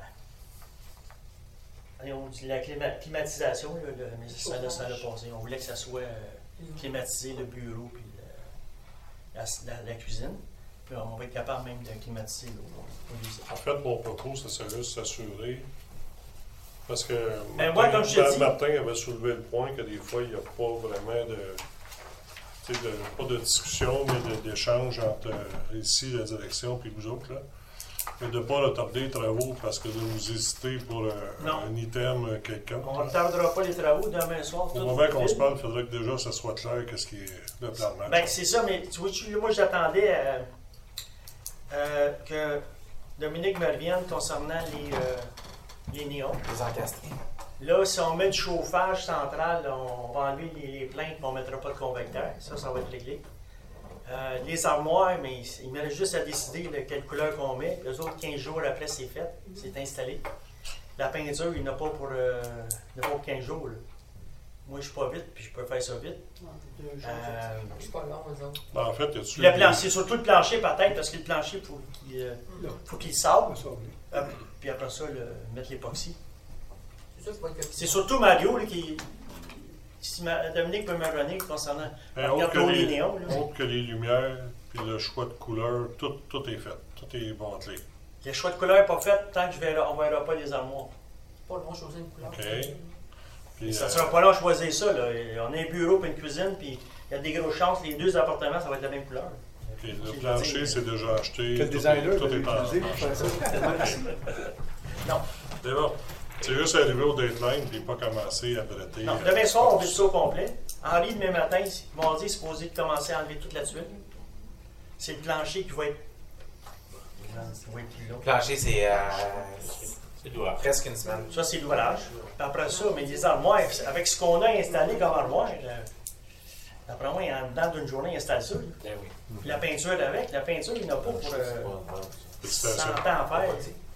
Allez, on dit la clima- climatisation, là, le- mais ça l'a ça l'a passé. On voulait que ça soit euh, climatisé, le bureau puis le- la, la- la cuisine. Puis on va être capable même de climatiser l'eau. En fait, mon propos, ça serait juste s'assurer. Parce que Ben, Martin, moi, comme je te dis- Martin avait soulevé le point que des fois, il n'y a pas vraiment de, tu sais, de. Pas de discussion, mais de- d'échange entre euh, ici, la direction, puis vous autres. Là. Mais de ne pas retarder les travaux parce que de nous hésiter pour euh, Non. un item euh, quelconque. On ne retardera pas les travaux demain soir. Au tout moment qu'on vide. se parle, il faudrait que déjà ça soit clair qu'est-ce qui est le plan de match. Ben, c'est ça, mais tu vois, tu- moi, j'attendais euh, euh, que Dominique me revienne concernant les, euh, les néons. Les encastrés. Là, si on met du chauffage central, là, on va enlever les, les plaintes, mais on ne mettra pas de convecteur. Ça, ça va être réglé. Euh, les armoires, mais il, il me reste juste à décider de quelle couleur qu'on met. Les autres, quinze jours après, c'est fait, c'est installé. La peinture, il n'a pas pour, euh, il n'a pas pour quinze jours. Là. Moi, je suis pas vite, puis je peux faire ça vite. Deux jours. Euh, C'est pas long, eux autres. Ben, en fait, y a-tu Puis le plan- c'est surtout le plancher peut-être, parce que le plancher, il faut qu'il euh, faut qu'il sable. Euh, puis après ça, le, mettre l'époxy. C'est sûr qu'il va être C'est surtout Mario là, qui. Si ma- Dominique peut me revenir concernant. Ben, regarde autre, que pour les les, néons. Là. autre que les lumières, puis le choix de couleur, tout, tout est fait. Tout est bâclé. Le choix de couleur n'est pas fait tant que je verrai, on ne verra pas les armoires. pas long, choisir une couleur. OK. Puis, Ça ne euh, sera pas long à choisir ça. Là. On a un bureau et une cuisine, puis il y a des grosses chances, les deux appartements, ça va être la même couleur. OK, le plancher, c'est déjà acheté. Quel tout designer est- tout va est en- l'utiliser pour faire ça? Non. C'est bon. C'est juste arrivé au deadline puis pas commencer à bretter. Non, euh, demain soir, on fait ça au complet. Henri, demain matin, mardi, est supposé de commencer à enlever toute la tuile. C'est le plancher qui va être. qui va être plus long. Le plancher, c'est euh, C'est l'ouvrage. presque une semaine. Ça, c'est l'ouvrage. Puis après ça, mais les armoires, avec ce qu'on a installé comme armoire, euh, d'après moi, en dedans d'une journée, il installe ça. là. Ben oui. Puis la peinture avec, la peinture, il n'a pas pour euh, Félicitations. cent ans à faire.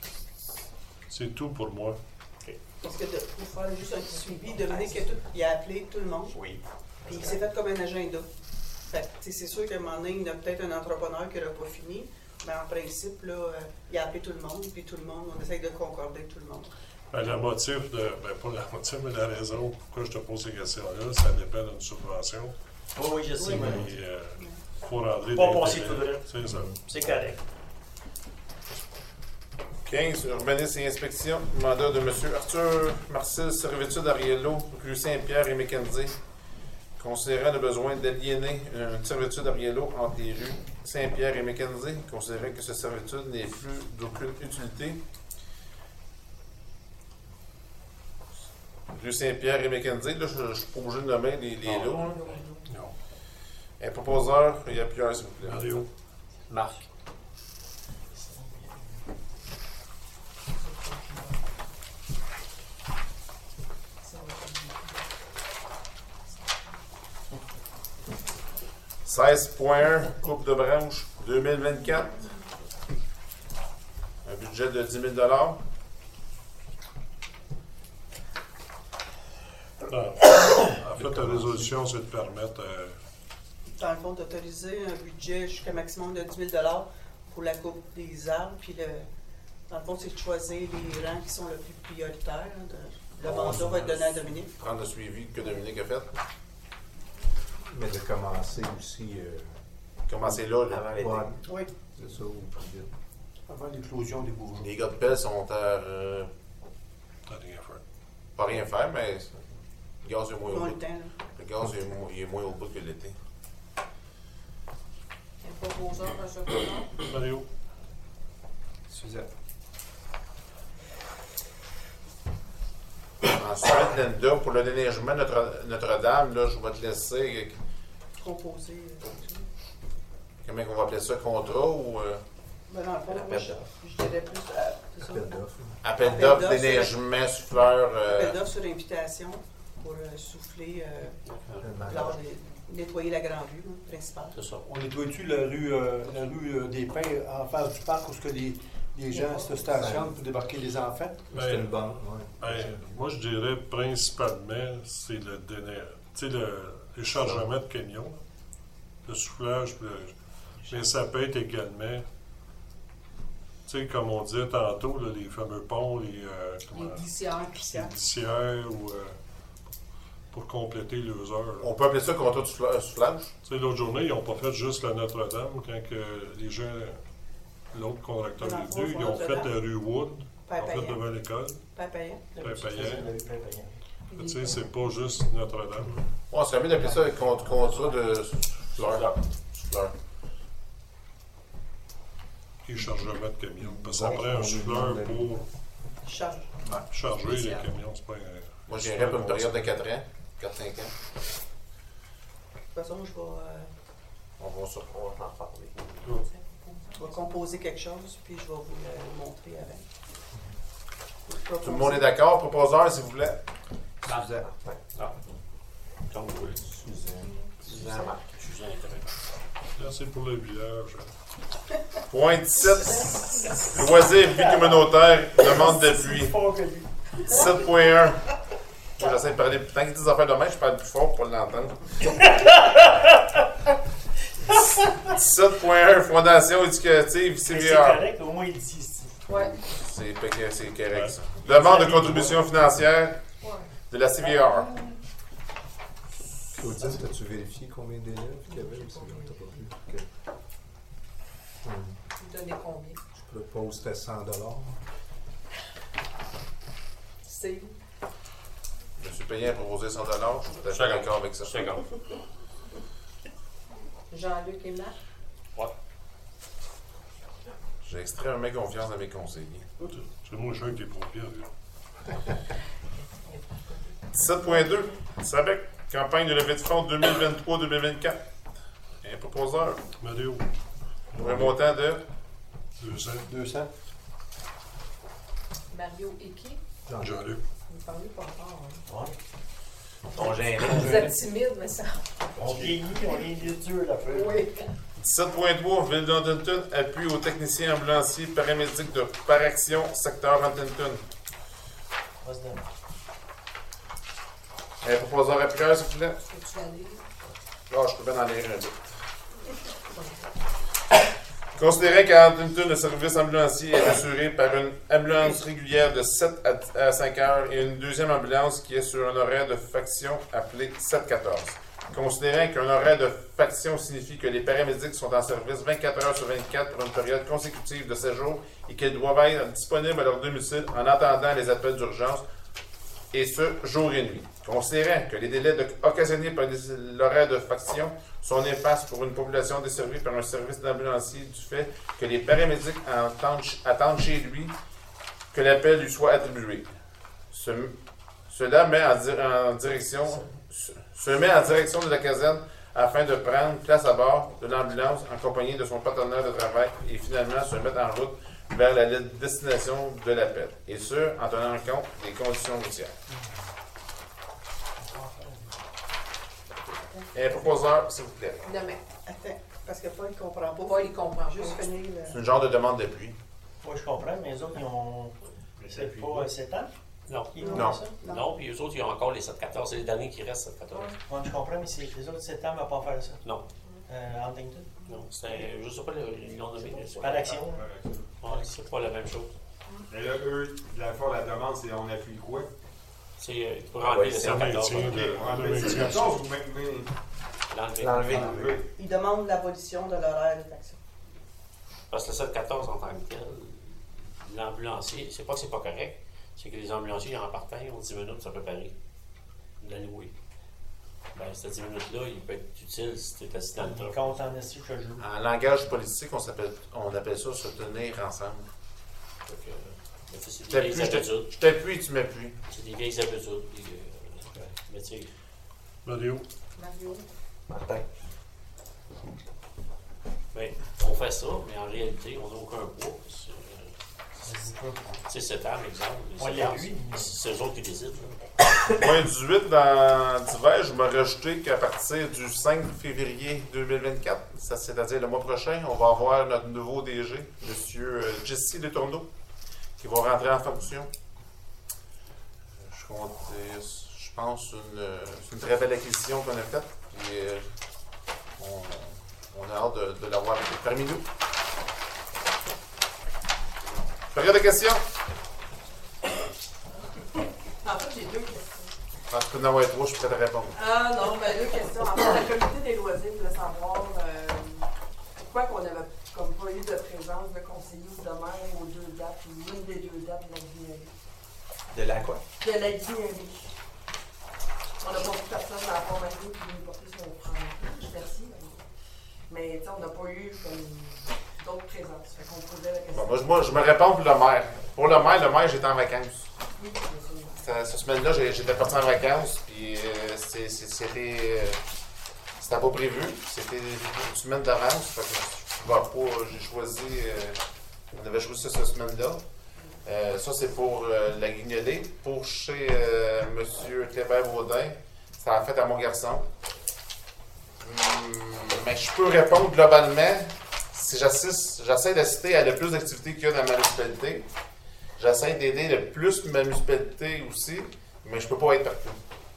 C'est tout pour moi. Parce que de, pour faire juste un petit suivi, Dominique a, tout, il a appelé tout le monde. Oui. Puis il s'est fait comme un agenda. Fait que, tu sais, c'est sûr qu'à un moment donné, il y a peut-être un entrepreneur qui n'aura pas fini. Mais en principe, là, euh, il a appelé tout le monde. Puis tout le monde, on essaye de concorder avec tout le monde. Ben, le motif de. Ben, pas le motif, mais la raison pourquoi je te pose ces questions-là, ça dépend d'une subvention. Oui, oui, je sais. Mais mais euh, faut rentrer Pas dans passer les tout délais. droit. C'est ça. C'est correct. quinze, urbanisme et inspection. Mandat de M. Arthur Marcel Servitude Ariello, rue Saint-Pierre et Mécanisé. Considérant le besoin d'aliéner une servitude Ariello entre les rues Saint-Pierre et Mécanisé, considérant que cette servitude n'est plus d'aucune utilité. Rue Saint-Pierre et Mécanisé, là, je ne suis pas obligé de nommer les, les lots. Hein. Non. Un proposeur, il y a plusieurs, s'il vous plaît. Mario. Marc. seize point un, coupe de branche deux mille vingt-quatre. Un budget de dix mille dollars. Non. En fait, la résolution, c'est de permettre. Euh, Dans le fond, d'autoriser un budget jusqu'à un maximum de dix mille dollars pour la coupe des arbres. Puis, le, dans le fond, c'est de choisir les rangs qui sont le plus prioritaires. De, le mandat va être donné à Dominique. Prendre le suivi que Dominique a fait. Mais de commencer aussi. Euh, Commencer là, là. Avant l'été. Ouais, Oui. c'est ça, ou plus vite. Avant l'éclosion des bourgeons. Les gars de pelle sont à euh, t'as rien fait. pas rien faire, mais le gaz est moins Ils au ont le bout. temps. Là. Le gaz est, mo- il est moins au bout que l'été. Un proposeur à ce moment. Mario. Suzette. Ensuite, Linda, pour le déneigement Notre- Notre-Dame, là, je vais te laisser. Composer. euh, Comment on va appeler ça, contrat ou euh, ben, dans le fond, Appel moi, je, d'offres. je dirais plus. euh, c'est ça. Appel d'offres. appel Appel d'offres, d'offres, déneigement, souffleur. euh, Appel d'offres sur invitation pour euh, souffler euh, lors de nettoyer la grande vue hein, principale. C'est ça. On nettoie-tu la rue, euh, la rue euh, des Pins en face du parc où ce que les, les gens se stationnent pour débarquer les enfants? C'est Ben, une bonne. Ouais. ben, moi, je dirais principalement, c'est le déneigement. Tu sais, le, les chargements de camions, le soufflage, puis le- mais ça peut être également, tu sais, comme on disait tantôt, là, les fameux ponts, les, euh, comment- Les glissières. les glissières, ou euh, pour compléter leurs heures. là. On peut appeler ça contrat de souffla- soufflage. Tu sais, l'autre journée, ils n'ont pas fait juste la Notre-Dame, quand que les gens, l'autre contracteur Dans le est fond, venu, sur ils ont fait Notre-Dame. la rue Wood, Pas en fait payant. devant l'école, Pas payant. Pain-Paillant. Tu sais, c'est pas juste Notre-Dame. On serait mieux d'appeler ça un cont- contrat de souffleur. Souffleur. Et chargement de camions. Parce que ça Bon, prend on un lui souffleur demande pour Charge. charger les Spécial. camions. C'est pas un. Moi, j'irais pour une période de quatre ans, quatre cinq ans. De toute façon, je vais, euh, On va, sur, on va en reparler. je vais composer quelque chose, puis je vais vous le montrer avant. Tout le monde est d'accord? Proposeur, s'il vous plaît. Suzette. Ah. Comme vous voulez. Suzanne. Suzanne Marc. Suzanne est correct. Là, c'est pour le village. Point dix-sept. Loisirs, vie communautaire, demande d'appui. dix-sept point un. Moi, j'essaie de parler. Tant qu'il dit des affaires de même, je parle plus fort pour l'entendre. dix-sept point un. Fondation éducative, C V C'est R. correct, au moins il dit. Ouais. C'est péqué- c'est correct, ça. Demande de contribution financière Ouais. de la C V R. Claudine, as-tu vérifié combien d'élèves qu'il y avait aussi? Non, t'as pas vu. Ok. Hum, Vous donnez combien? Je propose c'était cent dollars. C'est Je suis payé à proposer cent dollars. Je suis tout à fait d'accord avec ça. cinquante. Jean-Luc et Marc. J'ai extrêmement confiance dans mes conseillers. C'est moins cher que les pompiers. là. dix-sept point deux. Sabec. Campagne de levée de fonds deux mille vingt-trois deux mille vingt-quatre. Un proposeur. Mario, Pour un montant de deux cents. deux cents. Mario et qui? Jean-Luc. Vous ne parlez pas encore. Hein? On gêne. Vous êtes timide, mais ça. On vieillit, on est des dieux, la feuille. Oui. dix-sept point trois. Ville d'Huntington. Appui aux techniciens ambulanciers paramédics de par action secteur Huntington. Vas-y, donne. Un proposeur appuyeur, s'il vous plaît. Peux-tu aller? Ah, je peux bien en lire un bout. Considéré qu'à Huntington, le service ambulancier est assuré par une ambulance régulière de sept à cinq heures et une deuxième ambulance qui est sur un horaire de faction appelé sept quatorze. Considérant qu'un horaire de faction signifie que les paramédics sont en service vingt-quatre heures sur vingt-quatre pour une période consécutive de sept jours et qu'ils doivent être disponibles à leur domicile en attendant les appels d'urgence, et ce, jour et nuit. Considérant que les délais de, occasionnés par l'horaire de faction sont néfastes pour une population desservie par un service d'ambulancier du fait que les paramédics attendent, attendent chez lui que l'appel lui soit attribué. Ce, cela met en, di en direction, se, se met en direction de la caserne afin de prendre place à bord de l'ambulance en compagnie de son partenaire de travail et finalement se mettre en route vers la destination de l'appel, et ce, en tenant compte des conditions routières. Et un proposeur, s'il vous plaît. Non, mais Attends, parce que Paul ne comprend pas. Paul, il comprend Juste pas. finir le... C'est une genre de demande d'appui. Moi, je comprends, mais les autres, ils ont. C'est pas sept ans? Non. Ils ont Non. ça? Non, puis eux autres, ils ont encore les sept quatorze. C'est les derniers qui restent, sept quatorze. Ouais, je comprends, mais c'est les autres sept ans ne vont pas faire ça. Non. Euh, Huntington? Non, c'est, je sais pas, ils l'ont nommé. mais c'est Pas d'action. Ouais, c'est pas la même chose. Mais là, eux, la fois, la demande, c'est on appuie quoi? C'est euh, pour enlever Ouais, le c'est sept quatorze. maintien. Ok, Le- on le appelle maintien. ça quatorze ou même. même- L'enlever. L'enlever. enlever. Il demande l'abolition de l'horaire de faction. Parce que le sept quatorze en tant que tel, l'ambulancier, c'est pas que c'est pas correct, c'est que les ambulanciers, en partant, ils ont dix minutes, ça peut parer. De la louer. Ben, ces dix minutes-là, il peut être utile si tu es assis dans le Ils truck. comptent en esti, je te jure. En langage politique, on, s'appelle, on appelle ça se tenir ensemble. Fait que, mais tu sais, Je c'est des t'appuie, vieilles je habitudes. t'a- je t'appuie, tu m'appuies. C'est des vieilles habitudes. puis, euh, mais tu sais, Mario. Mario. Martin. ben, on fait ça, mais en réalité, on n'a aucun poids. C'est, euh, Tu sais, sept ans, exemple. On sept l'a ans, vu. C'est eux autres qui décident. là. Point dix-huit dans d'hiver, je me rajouté qu'à partir du cinq février deux mille vingt-quatre, ça c'est-à-dire le mois prochain, on va avoir notre nouveau D G, M. Jesse Letourneau, qui va rentrer en fonction. Je, compte, euh, je pense une, c'est une très belle acquisition qu'on a faite. Puis, euh, on, on a hâte de, de l'avoir parmi nous. Période de questions? En fait, j'ai deux questions. Ah, je peux en avoir trois, je suis prêt à répondre. Ah non, ben deux questions. En fait, la comité des loisirs voulait savoir euh, pourquoi qu'on n'avait comme pas eu de présence de conseillers ou de maire aux deux dates, ou l'une des deux dates de la guinéerie. De la quoi? De la guinéerie. On n'a pas vu personne dans la formalité qui nous porter son franc. Merci. Mais tu sais, on n'a pas eu comme d'autres présences. Fait qu'on posait la question. Bon, moi, je, moi, je me réponds pour le maire. Pour le maire, le maire, j'étais en vacances. Oui, bien sûr. Cette, cette semaine-là, j'ai- j'étais parti en vacances, puis euh, c'est- c'est- c'était euh, c'était pas prévu. C'était une semaine d'avance. Fait que je vais pas, j'ai choisi, euh, on avait choisi ça cette semaine-là. Euh, ça, c'est pour euh, la guignolée. Pour chez euh, M. Clébert-Baudin, ça a fait à mon garçon. Hum, mais je peux répondre globalement. Si j'assiste, j'essaie d'assister à le plus d'activités qu'il y a dans ma municipalité. J'essaie d'aider le plus ma municipalité aussi, mais je peux pas être partout.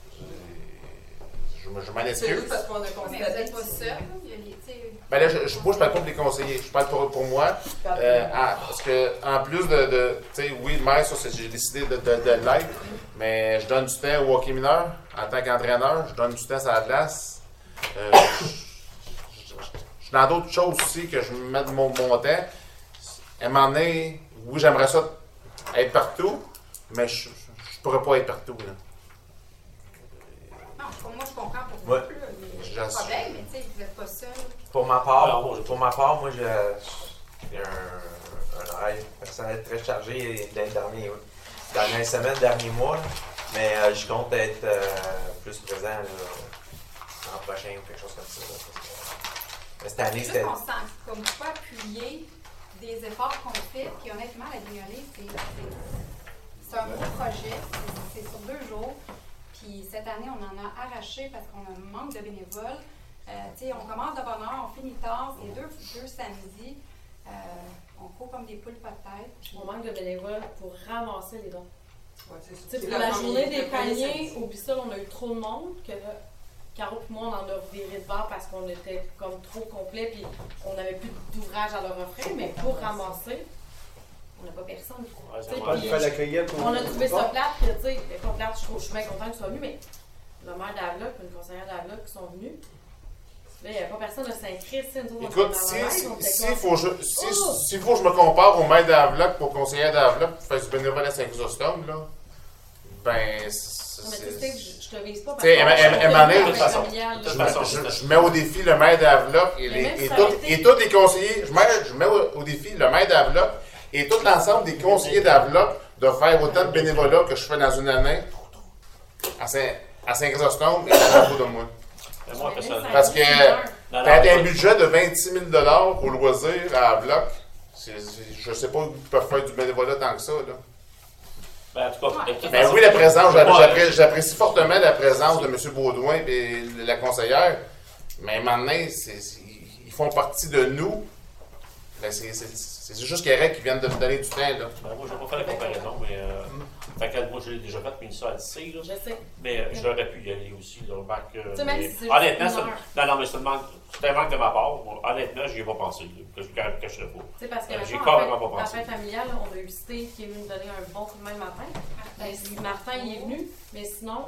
Je, je, je m'en C'est excuse. juste parce qu'on a Mais vous constaté. n'êtes pas seul, il y a les, tu sais, Ben là, je, je, moi, je parle pas pour les conseillers, je parle pour, pour moi. Euh, en- parce que, en plus de, de tu sais, oui, le maire, ça, c'est- j'ai décidé de, de, de l'être, mais je donne du temps au hockey mineur en tant qu'entraîneur, je donne du temps sur la glace. Euh, je, je- je suis dans d'autres choses aussi que je me mets de mon, mon temps. À un moment donné, oui, j'aimerais ça être partout, mais je, je pourrais pas être partout. Là. non, pour moi, je comprends pour vous. Ouais. là, Il y a J'assure. pas de problème, mais tu sais, vous n'êtes pas seul. Pour ma part, Alors, moi, je- pour ma part, moi, je- j'ai un, un horaire personnel très chargé dans les derniers, dernières semaines, derniers mois. là. Mais euh, je compte être euh, plus présent là, l'an prochain ou quelque chose comme ça. là, parce que- mais cette année, C'est c'était. juste qu'on sent comme pas appuyer des efforts qu'on fait, puis honnêtement, la guignolée, c'est, c'est, c'est un gros projet, c'est, c'est sur deux jours. Puis cette année, on en a arraché parce qu'on a un manque de bénévoles. Euh, tu sais, on commence de bonne heure, on finit tard, c'est deux, deux samedis. Euh, on court comme des poules pas de tête. Puis On manque de bénévoles pour ramasser les dons. Ouais, c'est Tu sais, c'est pour la première- journée des le premier paniers, samedi. oublie ça, on a eu trop de monde que là, Caro et moi, on en a viré de bord parce qu'on était comme trop complet puis on n'avait plus d'ouvrage à leur offrir, mais pour ramasser, on n'a pas personne. Ouais, ça Tu sais, va. Pas de puis faire la cueillette. on a trouvé ça plate, puis tu sais, pas plate, je trouve- je suis bien contente que tu sois venu, mais le maire d'Avloc et une conseillère d'Avloc qui sont venus. Là, il n'y avait pas personne de Saint-Christ. Nous autres, on Écoute, était dans si, la si, live, on était si comme, faut, je- si, Oh! s'il faut que je me compare au maire d'Avloc pour conseiller d'Avloc pour faire du bénévolat à Saint-Chrysostome, là, ben, c'est. Non, mais tu sais, je, je te vise pas parce Tu sais, que elle- elle- elle m'en est, de toute façon. familial, là. Je, mets- je- je mets au défi le maire d'Avloc et, Mais même les- et, si ça tout- aurait été- et tous les conseillers. Je mets, je mets au, au défi le maire d'Avloc et tout l'ensemble des conseillers d'Avloc de faire autant de bénévolat que je fais dans une année à Saint- à Saint-Chrysostome et à propos de moi. Mais moi, personnellement, Parce que dans t'as la- un budget de vingt-six mille dollars au loisir à Avloc. C'est- c'est- Je sais pas où ils peuvent faire du bénévolat tant que ça. Là. Ben, en tout cas, de toute Ben façon, oui, la présence, je- moi, j'appré- j'apprécie fortement la présence de M. Baudouin et la conseillère, mais maintenant, c'est- c'est- ils font partie de nous. Ben, c'est c'est- c'est juste correct qu'ils viennent de me donner du temps. Là. Ben, moi, je ne vais pas faire la comparaison, mais. Euh, fait que moi, je l'ai déjà fait, mais ça à lycée, là. Je sais. Mais euh, j'aurais pu y aller aussi, là, au bac. euh, Tu sais, même mais si c'est honnêtement, juste ça- une heure. non, non, mais c'est un manque, c'est un manque de ma part. Moi, honnêtement, j'y ai pas pensé, là, que je ne cache le pas. Tu sais, parce que Euh, mettons, j'ai en carrément fête- pas en pensé. fête familiale, là, on a eu Steve qui est venu nous donner un bon coup de main le matin. Ben, si Martin il est venu, mais sinon,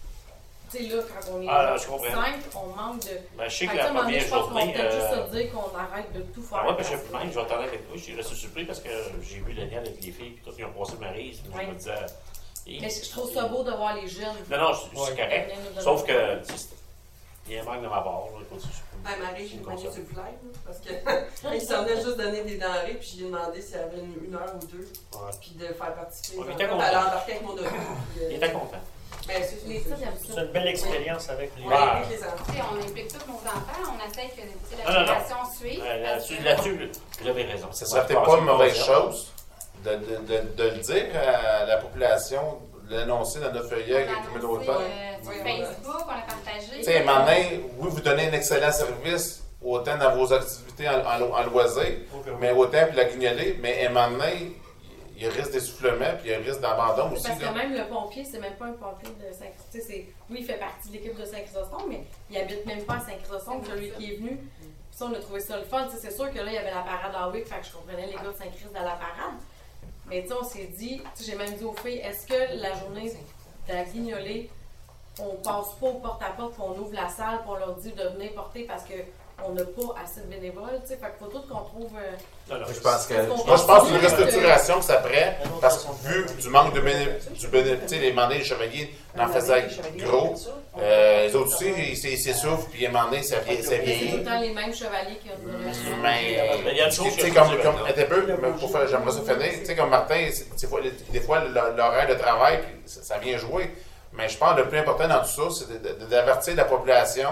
tu sais, là, quand on est Ah, là, je comprends. cinq, on manque de. Ben, je sais que Fait la à un moment donné, première je pense qu'on va journée, peut-être euh, juste se dire qu'on arrête de tout faire. Ah ouais, parce parce que même, je vais t'en avec toi, j'ai resté surpris parce que j'ai vu le lien avec les filles, puis tout, ils ont passé Maryse, puis Ouais. je me disais. et- Mais je trouve ça beau de voir les jeunes. Non, non, c'est c'est Ouais. correct. Venir nous donner Sauf un que, coup de tu sais, il y a un manque de ma part, là, écoute, c'est- Ben, Marie, j'ai une demandé console. sur le fly, là, parce que il s'en venait juste donner des denrées, puis j'ai demandé s'il y avait une, une heure ou deux, Ouais. puis de faire participer. Ouais, les il était enfants. content. Elle a embarqué avec mon auto. puis, euh, Il était content. Ben, c'est Les filles aiment C'est ça. une belle expérience avec les Ouais, avec les enfants. Tu sais, on implique tous nos enfants, on essaie que tu sais, Ah, non, la non. génération suive. Euh, parce Là-dessus, que- là-dessus, vous avez raison. Ce serait peut-être pas une mauvaise chose de, de, de, de le dire à la population, de l'annoncer dans notre feuillet avec On a les annoncé, communautés. euh, sur Oui, Facebook, on a partagé. Tu sais, maintenant, oui, vous donnez un excellent service, autant dans vos activités en, en, en loisir, mais autant puis la guignolée, mais maintenant, il y a risque d'essoufflement, puis il y a risque d'abandon aussi. Parce que Là. même le pompier, c'est même pas un pompier de Saint-Chrysostome. Oui, il fait partie de l'équipe de Saint-Chrysostome, mais il habite même pas à Saint-Chrysostome, celui qui est venu. Puis ça, on a trouvé ça le fun. Tu sais, c'est sûr que là, il y avait la parade à Wick, fait que je comprenais les gars de Saint-Christ dans la parade. Mais tu sais, on s'est dit, tu sais, j'ai même dit aux filles, est-ce que la journée de la guignolée, on passe pas au porte-à-porte, puis on ouvre la salle, puis on leur dit de venir porter parce que on n'a pas assez de bénévoles, tu sais, fait qu'il faut tout qu'on trouve... euh, Non, non, Je pense que, Parce qu'on moi, je pense continue qu'une de- restructuration que ça prend, parce que vu du manque de béné, du béné, tu sais, les mandats des chevaliers en faisaient gros, euh, les autres aussi, ils s- ils s'essoufflent, puis à un moment donné, ça, vie- ça c'est tout vieillit. le temps les mêmes chevaliers qui ont donné la Mais, Mais il y a une chose tu sais, que comme, je veux comme, dire, un peu, mais pour faire, j'aimerais ça finir, tu sais, comme Martin, c'est- des fois, des fois, l'horaire de travail, puis ça, ça vient jouer. Mais je pense que le plus important dans tout ça, c'est de- de- d'avertir la population.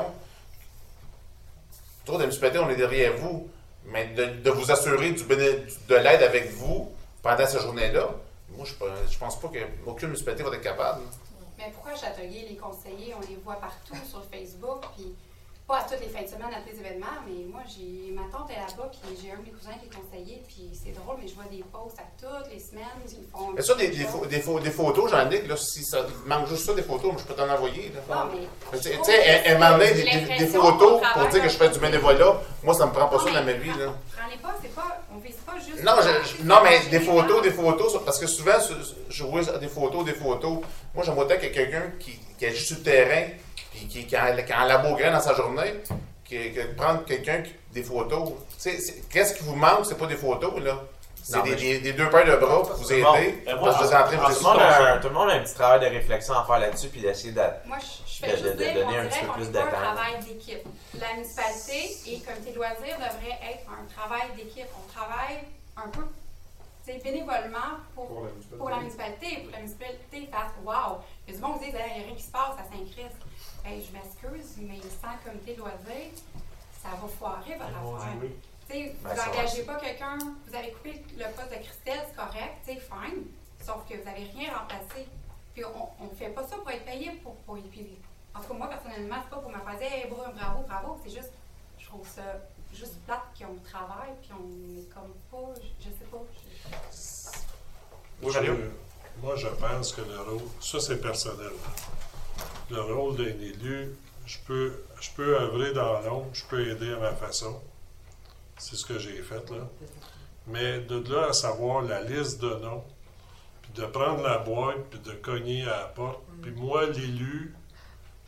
Trop de municipalités, on est derrière vous, mais de, de vous assurer du béné- de l'aide avec vous pendant cette journée-là. Moi, je ne pense pas qu'aucune municipalité va être capable. Mais pourquoi Châteauguay, les conseillers, on les voit partout sur Facebook, puis pas à toutes les fins de semaine à tous les événements, mais moi, j'ai ma tante est là-bas, puis j'ai un de mes cousins qui est conseiller, puis c'est drôle, mais je vois des posts à toutes les semaines, ils font... Mais ça, des, des, pho- des, pho- des photos, j'en ai, là, si ça il manque juste ça, des photos, moi, je peux t'en envoyer. Là. Non, mais... Mais Tu je trouve sais, elle- elle m'en met que des, des- des l'impression photos qu'on pour travaille dire que je fais du un peu. bénévolat. Moi, ça me prend pas Non, ça dans mais ma vie. Là. Prenez pas, c'est pas... On vise pas juste... Non, je- je- non, mais des général. photos, des photos, ça- parce que souvent, je, je vois des photos, des photos. Moi, j'aime autant que quelqu'un qui, qui agit sur le terrain, puis qui, qui, a, qui a un labo grand dans sa journée, que, que de prendre quelqu'un qui des photos. Tu sais, c'est- qu'est-ce qui vous manque, c'est pas des photos, là. C'est Non, des, mais des, des deux paires de bras pour vous aider. Bon, ben, moi, parce que vous êtes en train de En vous ce moment, expliquer. un- tout le monde a un petit travail de réflexion à faire là-dessus, puis d'essayer de. Moi, je, je de- fais juste de- de dire donner qu'on un dirait petit peu qu'on plus n'est de pas un temps. travail d'équipe. La municipalité et le comité de loisirs devrait être un travail d'équipe. On travaille un peu tu sais, bénévolement pour, Pour la municipalité. pour la municipalité. Pour la municipalité, fasse wow! Il y a du monde qui dit il n'y a rien qui se passe à Saint-Christ. Hey, je m'excuse, mais sans comité de loisirs, ça va foirer votre affaire. Tu sais, Ben, vous ça va. n'engagez pas quelqu'un, vous avez coupé le poste de Christelle, c'est correct, tu sais, fine. Sauf que vous n'avez rien remplacé. Puis on ne fait pas ça pour être payé pour. pour puis, en tout cas, moi, personnellement, c'est pas pour me faire dire hey, bravo, bravo, bravo. C'est juste, je trouve ça juste plate qu'on travaille, puis on est comme pas. Je, je sais pas. Je- Oui, Je- Mario? moi, je pense que le rôle, ça c'est personnel. Le rôle d'un élu, je peux, je peux œuvrer dans l'ombre, je peux aider à ma façon. C'est ce que j'ai fait là. Mais de là à savoir la liste de noms, puis de prendre la boîte, puis de cogner à la porte, puis moi, l'élu,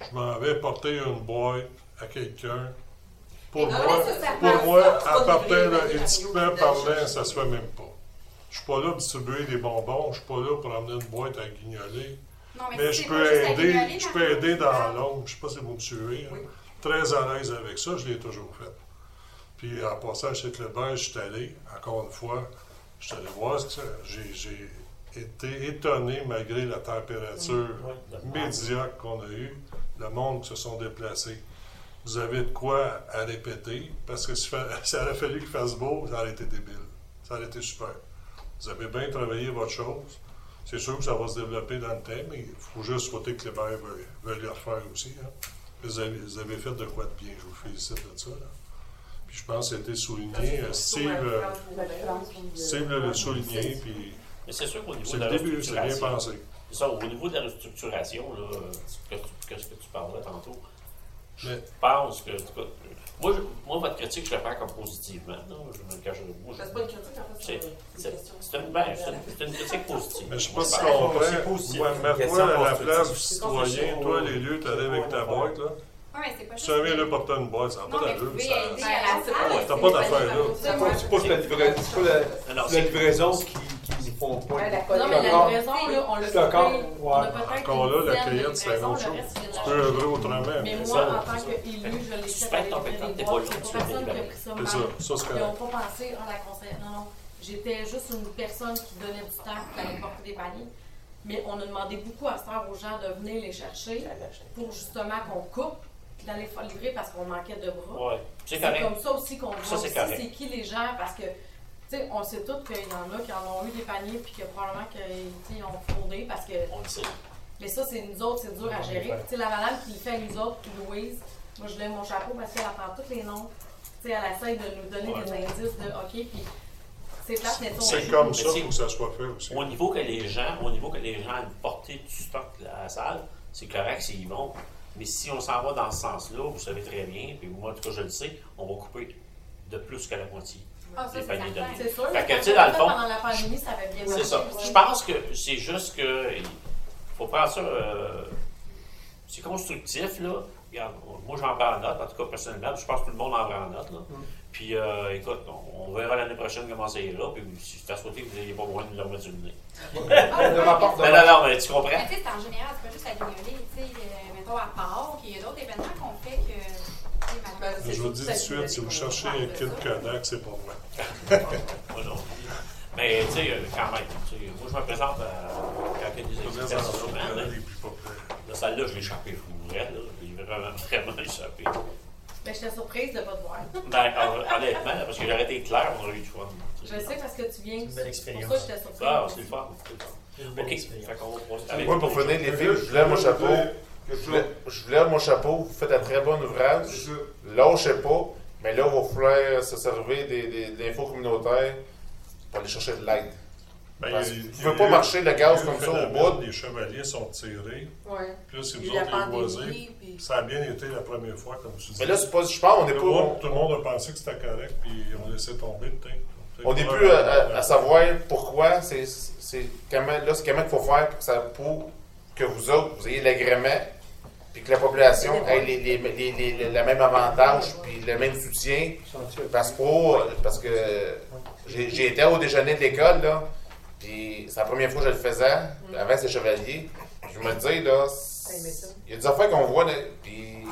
je m'en vais porter une boîte à quelqu'un. Pour Non, moi, mais ça, ça pour passe moi, pas, tu à vas partir livrer, là, Mario, éthiquement Mario, parlant, Mario. ça se fait même pas. Je suis pas là pour distribuer des bonbons, je suis pas là pour amener une boîte à guignoler. Non, mais, Mais si je c'est peux pas juste à aider, guignoler, je peux Mario, aider dans ça- l'ombre. Je sais pas si vous me suivez. hein. Oui. Très à l'aise avec ça, je l'ai toujours fait. Puis en passant chez Clébert, je suis allé, encore une fois, je suis allé voir ce que c'est. J'ai, j'ai été étonné malgré la température médiocre qu'on a eue, le monde qui se sont déplacés. Vous avez de quoi à répéter, parce que si fa- ça aurait fallu qu'il fasse beau, ça aurait été débile. Ça aurait été super. Vous avez bien travaillé votre chose. C'est sûr que ça va se développer dans le temps, mais il faut juste souhaiter que Clébert veuille, veuille le refaire aussi. Hein. Vous, avez, vous avez fait de quoi de bien, je vous félicite de ça. Là. Puis je pense que ça a été souligné. Euh, Steve, euh, Steve l'a l'a souligné, puis Mais c'est sûr qu'au niveau c'est de le la début, c'est bien restructuration, pensé. c'est ça, au niveau de la restructuration, là, que, tu- que ce que tu parlais tantôt, je Mais- pense que, en tout cas, moi, je- moi, votre critique, je la prends comme positivement. Là. Je me cache, moi, je- C'est pas une critique, en fait, c'est, c'est c'est, une question. c'est une, ben, c'est une, c'est une critique positive. Mais je sais Moi, pas si tu pense. comprends. Moi, mets-toi Question à la constructive. place du C'est citoyen. construction, Toi, ouais. les lieux, tu arrives avec ta boîte. Là. Ouais, mais c'est pas Tu juste. viens là porter une boîte, ça n'a Non, pas mais d'allure. vous pouvez Ça... aider Ben, à la c'est salle. pas- Ouais, t'as c'est pas pas d'affaire là. mal. C'est pas, c'est pas la livraison, c'est pas la, Non, non, c'est la c'est- livraison qui, qui nous font pas. Ouais, la Non, collecte. mais la D'accord. livraison, là, on le C'est fait. d'accord. On Ouais. a peut-être Encore là, une la dizaine de cueillette, c'est livraisons, autre le chose. reste, il est Tu peux œuvrer autrement. Mais mais moi, ça, en tant qu'élu, je l'ai fait Super avec compétent, les t'es boîtes. pas C'est long, tu pas personne vas qui a pris ça C'est mal. ça, ça c'est Ils n'ont correct. pas pensé, ah, la conseillère. Non, non. J'étais juste une personne qui donnait du temps pour aller porter des paniers. Mais on a demandé beaucoup à cette heure aux gens de venir les chercher pour justement qu'on coupe puis d'aller faire livrer parce qu'on manquait de bras. Ouais, c'est C'est correct. comme ça aussi qu'on Ça, voit c'est aussi correct. c'est qui les gens parce que, tu sais, on sait tous qu'il y en a qui en ont eu des paniers puis que probablement qu'ils ont fraudé parce que. On le sait. Mais ça, c'est nous autres, c'est dur à gérer. Puis, tu sais, la madame qui le fait à nous autres, puis Louise, moi, je lève mon chapeau parce qu'elle apprend tous les noms. Tu sais, elle essaie de nous donner Ouais. des indices de OK, puis c'est plate, mais on C'est joue. comme Mais ça c'est- qu'il faut que ça soit fait aussi. Au niveau que les gens, au niveau que les gens aient une portée du stock à la salle, c'est correct s'ils vont. Mais si on s'en va dans ce sens-là, vous savez très bien, puis moi, en tout cas, je le sais, on va couper de plus que la moitié. Ah, ça, des c'est paniers certain. donnés. C'est sûr, Fait mais que, quand tu sais, on dans l'a le fait fond, pendant la pandémie, ça avait bien C'est marché ça. aussi. Je pense que c'est juste que il faut prendre ça. euh, c'est constructif, là. Regarde, moi, j'en prends note, en tout cas, personnellement. Je pense que tout le monde en prend note, là. Puis, euh, écoute, on, on verra l'année prochaine comment ça ira. Puis, si c'est à souhaiter que vous n'ayez pas besoin de le remettre sur le nez. Le rapport de Mais non, non, mais tu comprends? Mais tu sais, c'est en général, c'est pas juste à guignoler, tu sais, euh, mettons à part, qu'il y a d'autres événements qu'on fait que, tu sais, malheureusement, C'est Je vous dis tout de ça, suite, si vous c'est cherchez ça. un kit Kodak, c'est pour moi. Moi, non. Mais, tu sais, euh, quand même, tu sais, moi, je me présente à, quand il y a des explications. Là, les plus populaires. la salle là, je l'ai échappé fou, vrai, là. J'ai vraiment, vraiment échappé. Mais j'étais surprise de ne pas te voir. Ben, hon- honnêtement, parce que j'aurais été clair, on aurait eu du fun. Je sais parce que tu viens. une belle C'est pour expérience. ça que j'étais surprise. Ah, c'est le fun. c'est le fun. Une belle OK. expérience. Fait qu'on- on- avec- Moi, pour finir, les filles, je vous lève mon chapeau. Je vous lève- je vous lève mon chapeau. Vous faites un très bon ouvrage. Lâchez pas. Mais là, il va falloir se servir des, des, de l'info communautaire pour aller chercher de l'aide. Ben, Parce il y a- que vous il y pouvez a pas eu- marcher le gaz il y a eu comme le ça au phénomène, bout. Les chevaliers sont tirés. Ouais. Puis là, c'est Puis nous la autres, les pandémie, boisés. puis- Ça a bien été la première fois, comme tu dis. Mais là, c'est pas, je pense qu'on n'est tout, le monde, pas. tout le monde a pensé que c'était correct, puis on laissé tomber le teint. On n'est plus à, à- à savoir pourquoi. C'est c'est comment, là, c'est comment il faut faire pour que, ça, pour que vous autres, vous ayez l'agrément, puis que la population ait les, les, les, les- les- le même avantage, puis le même soutien. Parce que, parce que j'ai j'ai été au déjeuner de l'école, là, puis c'est la première fois que je le faisais, avant ces chevaliers. Je me dis, là, il y a des affaires qu'on voit, là, puis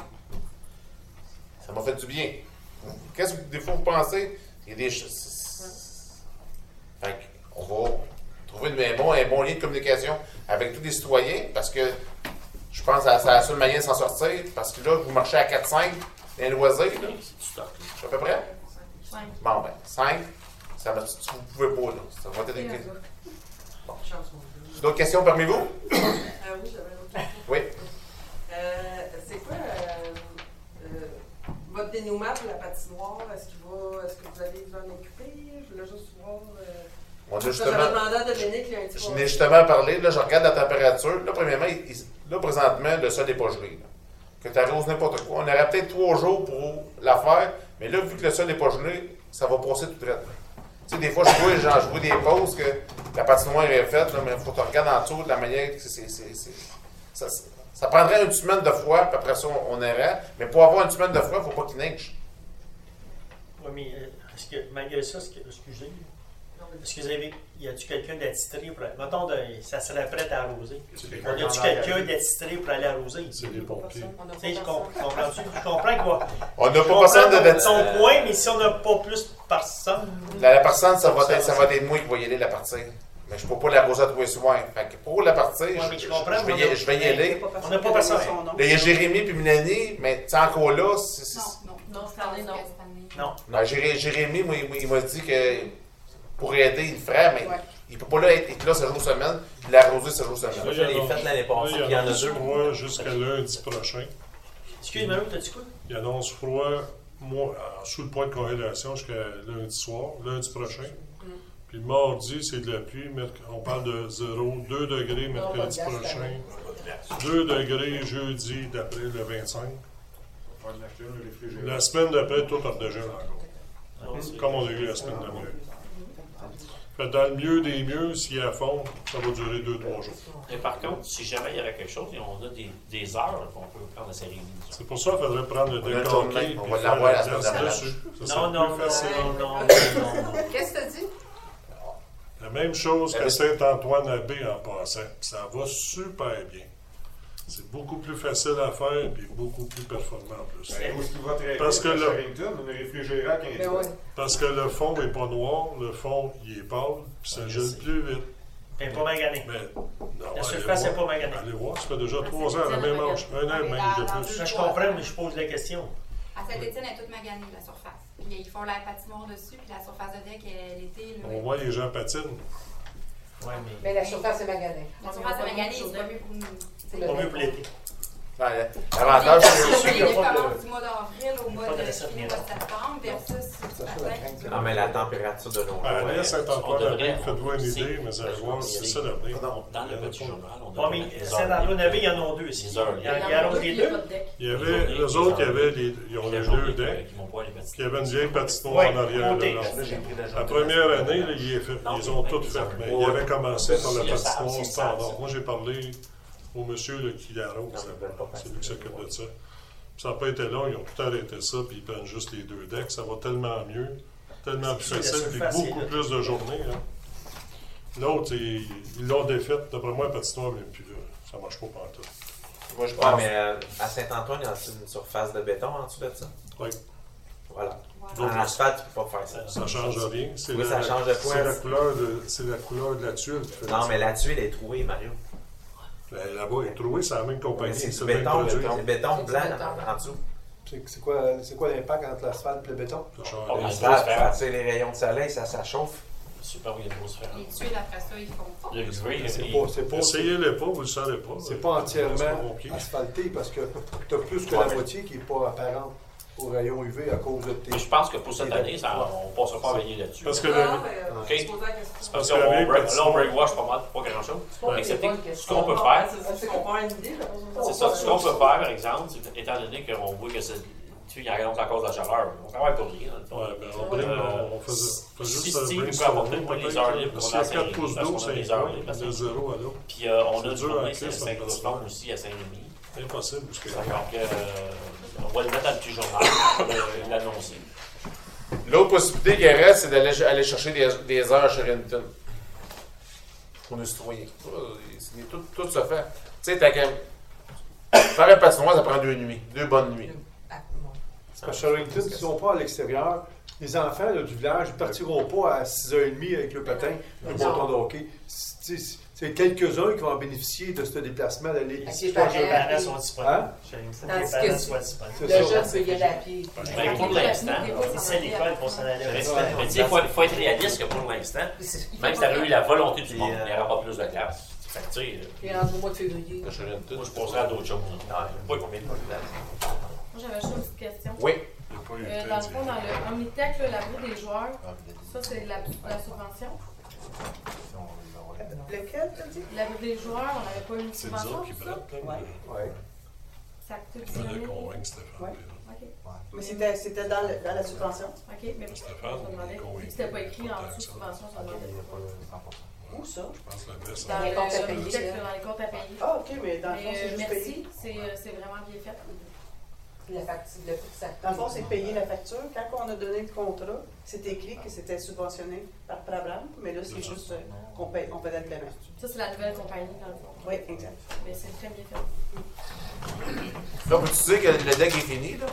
ça m'a fait du bien. Qu'est-ce que des fois vous pensez? Il y a des choses. Fait qu'on va trouver un bon, un bon lien de communication avec tous les citoyens parce que je pense que c'est la seule manière de s'en sortir. Parce que là, vous marchez à quatre cinq dans les loisirs, là. C'est du stock. là. Je suis à peu près? Cinq. Bon, ben, cinq, ça va, vous pouvez pas, là. Ça va être des- Chance, mon Dieu. D'autres questions parmi vous? Euh, oui, j'avais une autre question. Oui. Euh, c'est quoi euh, euh, votre dénouement pour la patinoire? Est-ce qu'il va, est-ce que vous allez vous en occuper? Je voulais juste voir. Euh, On a ça, justement. j'avais demandé à Dominique il y a un petit Je peu. n'ai justement parlé, là, je regarde la température. Là, premièrement, il- il- là, présentement, le sol n'est pas gelé. Là. Que tu arroses n'importe quoi. On aurait peut-être trois jours pour la faire, mais là, vu que le sol n'est pas gelé, ça va passer tout de suite. Tu sais, des fois, je vois, genre, je vois des pauses que la patinoire est faite, là, mais il faut que tu regardes en dessous de la manière que c'est. c'est- c'est- ça, c'est- Ça prendrait une semaine de froid, puis après ça, on, on irait. Mais pour avoir une semaine de froid, il ne faut pas qu'il neige. Oui, mais euh, est-ce que, malgré ça, est-ce que, excusez, est-ce que vous avez, y a-tu quelqu'un d'attitré pour, mettons, de, ça serait prêt à arroser? Y a-tu quelqu'un d'attitré pour aller arroser? C'est des pompiers. Tu sais, je comprends, je comprends quoi. On n'a pas personne d'attitré. Ton point, mais si on n'a pas plus de personnes. La, la personne, ça va être, ça va être moi qui vais y aller la partie. Mais je ne peux pas l'arroser à tous les soirs. Fait que pour la partie, ouais, je, je, je, comprends, je, vais y, je vais y aller. On n'a pas personne. Il y a Jérémy puis Mélanie, mais tu sais, encore là, c'est. Non, non, Non, cette année, non. Non. Ben, Jéré, Jérémy, moi, il, il m'a dit que pour aider, il le ferait, mais ouais. il ne peut pas là, être, être là sept jours semaine, puis l'arroser sept jours semaine. Moi, je l'ai fait l'année passée, puis il y en a deux. Froid jusqu'à lundi prochain. Excuse-moi, t'as dit quoi? Il annonce froid moi, sous le point de corrélation jusqu'à lundi soir, lundi prochain. Mm. Puis mardi, c'est de la pluie. On parle de zéro, deux degrés mercredi oh, prochain, deux degrés jeudi d'après le vingt-cinq. La semaine d'après, tout redégeule encore. Mm. Comme on a eu la semaine dernière. Fait dans le mieux des mieux, s'il y a à fond, ça va durer deux trois jours. Et par contre, si jamais il y aurait quelque chose, on a des, des heures qu'on peut prendre la série. C'est pour ça qu'il faudrait prendre le décompté. On va l'avoir la semaine dessus. Non, non, non, non, non. Qu'est-ce que tu as dit? La même chose qu'à Saint-Antoine-Abbé en passant. Ça va super bien. C'est beaucoup plus facile à faire et beaucoup plus performant en plus. Ben, où est-ce qu'il va très parce bien, que le, on a réfrigéré à quinze ben ouais. Parce que le fond n'est pas noir, le fond il est pâle, puis ça gèle plus vite. Il n'est pas magané. Mais, non, la surface n'est pas maganée. Allez voir, ça fait déjà trois ans à la même âge. Un an et demi de plus. Je comprends, mais je pose la question. À Saint-Étienne, elle est toute maganée, la surface. Puis ils font la patinoire dessus, puis la surface de deck, l'été. On voit les gens patinent. Ouais, mais... mais la surface est maganée. La surface est maganée, c'est pas mieux pour nous. C'est pas mieux pour l'été. L'avantage, c'est que commence du mois d'avril au mois de septembre versus. Non, mais la température de l'eau. À Saint-Antoine-Abbé, faites-vous une idée, mais vous allez voir, c'est ça l'avenir. Dans le petit journal, on doit. mais Saint-Antoine-Abbé, il y en a deux ici. Il y en a les deux. Il y avait, les autres, il y avait les, ils ont les deux decks. Puis il y avait une vieille patinoire en arrière de l'autre. La première année, là, ils, fait, ils ont toutes fait, mais ils avaient commencé par la patinoire standard. Moi, j'ai parlé au monsieur là, qui l'arrose, c'est lui qui s'occupe de ça. Puis ça n'a pas été long, ils ont tout arrêté ça, puis ils prennent juste les deux decks. Ça va tellement mieux, tellement plus facile, puis beaucoup plus de journées. L'autre, ils l'ont défaite. D'après moi, la patinoire, même plus là. Ça ne marche pas partout. Moi, je pense. Ouais, mais euh, à Saint-Antoine, il y a une surface de béton en dessous de ça. Oui. Voilà. En asphalte, tu ne peux pas faire ça. Ça ne change rien. C'est oui, la, ça change de quoi? C'est la couleur de, c'est la couleur de la tuile. Qui fait non, mais la tuile est trouée, Mario. Là-bas, elle est trouée, c'est la même compagnie. C'est du béton, le béton blanc en dessous. C'est quoi, quoi l'impact entre l'asphalte et le béton? L'asphalte, c'est les rayons de soleil, ça, ça chauffe. Super, il y a une grosse différence. Les tuiles, après ça, ils font pas. Le gris, c'est pas, c'est pas, essayez-les pas, vous ne le savez pas. C'est pas entièrement asphalté parce que tu as plus que la moitié qui n'est pas apparente aux rayons U V à cause de tes. Mais je pense que pour cette année, ça, on ne passera pas à veiller là-dessus. Parce que non, le... mais, okay. C'est parce qu'on on breakwash pas mal, pas grand-chose. Excepté ce qu'on peut faire. C'est qu'on peut une idée. C'est ça, ce qu'on peut faire, par exemple, étant donné qu'on voit que c'est. Tu sais, il y a à cause de la chaleur. On travaille pour rien, dans le fond. Ouais, ben on, euh, on faisait, faisait si juste Steve un peut apporter les heures libres pour la série, parce qu'on a des heures libres. De zéro à l'autre. Puis euh, on a une journée, c'est cinq aussi à cinq heures trente. Impossible. Alors que, euh, on va le mettre dans le petit journal pour l'annoncer. L'autre possibilité qui reste, c'est d'aller aller chercher des, des heures chez Renton. Pour nos citoyens. Tout, tout se fait. Tu sais, t'as quand même. Faire un patinoire, ça prend deux nuits. Deux bonnes nuits. Parce que Sherrington, s'ils ne sont pas à l'extérieur, les enfants là, du village ne partiront pas à six heures trente avec le patin, le bâton de hockey. C'est quelques-uns qui vont bénéficier de ce déplacement d'aller ici. Les parents sont disponibles. Hein? Tandis que le jeune peut y aller à pied. Mais pour l'instant, c'est l'école pour s'en aller. Mais tu sais, il faut être réaliste que pour l'instant, même si tu avais eu la volonté du monde, il n'y aura pas plus de classe. Fait que tu sais. Puis rendu au mois de février. Moi, je passerais à d'autres choses. Non, pas combien de Moi, j'avais juste une petite question. Oui. Euh, dans le fond, dans le Omnitech, le labo des joueurs, ça, c'est la, la subvention. Lequel, tu dis? Labo des joueurs, on n'avait pas eu une C'est subvention nous qui pour ça? brettent, là. Oui. Ça a coûté Il fallait dix mille. convaincre Stéphane. Ouais. OK. Mais c'était, c'était dans, le, dans la subvention. OK, mais Stéphane, on se demandait. convaincu. C'était pas écrit en dessous subvention, ça demandait. Où ça? Je pense que la baisse. Dans les le- comptes à le payer. chèque, dans les comptes à payer. Ah, OK, mais dans le fond, Mais, c'est euh, juste merci, payé. c'est euh, c'est vraiment bien fait. La facture, le coût de ça. Dans le fond, c'est payer la facture. Quand on a donné le contrat, c'est écrit que c'était subventionné par Prabram, mais là, c'est juste euh, qu'on paye, on faisait le paiement. Ça, c'est la nouvelle compagnie, dans le fond. Oui, exact. Mais c'est très bien fait. Donc, tu sais que le deck est fini, là?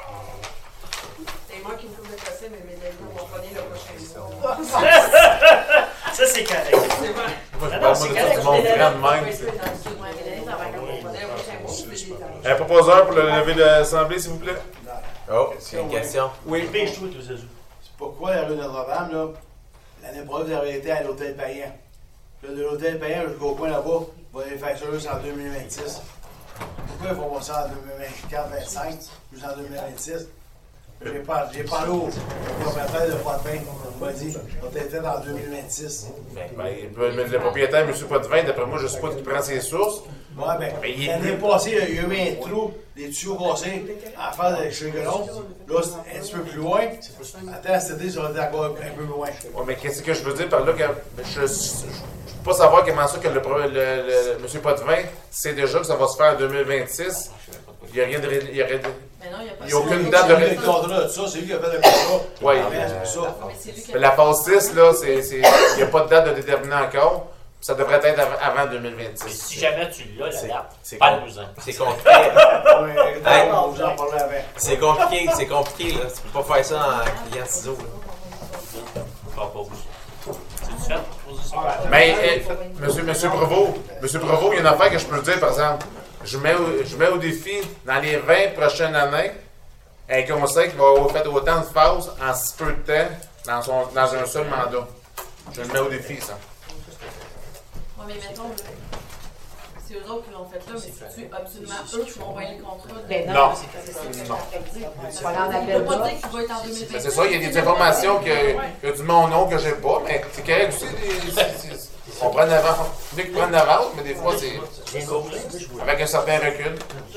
C'est moi qui me trouve de casser, mais mes légumes vont pogner le prochain Ah, mois. Ça, c'est correct. C'est vrai. Moi, je Ah parle non, moi c'est de correct, tout le monde je l'ai grand de donné. même. Ouais, Mélanie, ça va être Le prochain mois, je fais des tâches. Un proposeur pour le lever de l'Assemblée, s'il vous plaît. Oh, c'est une question. Oui, bien, je trouve que c'est C'est pourquoi la rue Notre-Dame, là, l'année prochaine, vous avez été à l'hôtel Payan. Là, de l'hôtel Payan jusqu'au coin là-bas, vous allez faire ça juste en deux mille vingt-six. Pourquoi ils font ça en deux mille vingt-quatre vingt-cinq, juste en deux mille vingt-six? J'ai pas, j'ai parlé au propriétaire de Potvin, il m'a dit, on était en deux mille vingt-six. Ben, le, le propriétaire, M. Potvin, d'après moi, je ne sais pas qui prend ses sources. Ouais, ben, Mais il est l'année plus- passée, il y a eu un trou, des tuyaux cassés, à faire de chez Gueulon. Là, c'est un petit peu plus loin. Attends, cet été, ça va être encore un peu plus loin. Ouais, mais qu'est-ce que je veux dire par là? Que je ne peux pas savoir comment ça que le, pro- le, le- le- M. Potvin sait déjà que ça va se faire en deux mille vingt-six. Il n'y a rien de. Il y a rien de- Mais non, il n'y a pas Il y a aucune date de. Il y a le contrat de ça, c'est lui qui a fait le contrat. Ouais, Ah, euh, c'est pour ça. Mais c'est lui qui Mais a la phase six, là, c'est, c'est, il n'y a pas de date de déterminer encore. Ça devrait être av- avant deux mille Mais vingt-six. si jamais tu l'as, la C'est- date, c'est pas con- nous en. C'est compliqué. Ouais, Hey. on vous en parlait avant. C'est compliqué, c'est compliqué, là. Tu peux pas faire ça en client ciseaux, là. Pas pour vous. C'est fait? Posez ça. Mais, euh, monsieur, monsieur Provo, monsieur Provo, il y a une affaire que je peux dire, par exemple. Je mets, au, je mets au défi, dans les vingt prochaines années, un conseil qui va avoir fait autant de phases en si peu de temps dans, son, dans un seul mandat. Je le mets au défi, ça. Ouais, mais mettons, là, c'est eux autres qui l'ont fait là, mais c'est-tu absolument eux qui vont envoyer le contrat? de- Ben Non. C'est ça que Non. je dire. Tu vas aller en On appel peut pas d'offres. dire qu'il va être en deux mille vingt. Ben, c'est ça, il y a des informations que, que du mon nom que j'ai pas, mais c'est correct aussi. des- c'est- c'est- On prend d'avance. Dès qu'ils prennent d'avance, mais des fois, c'est avec un certain recul.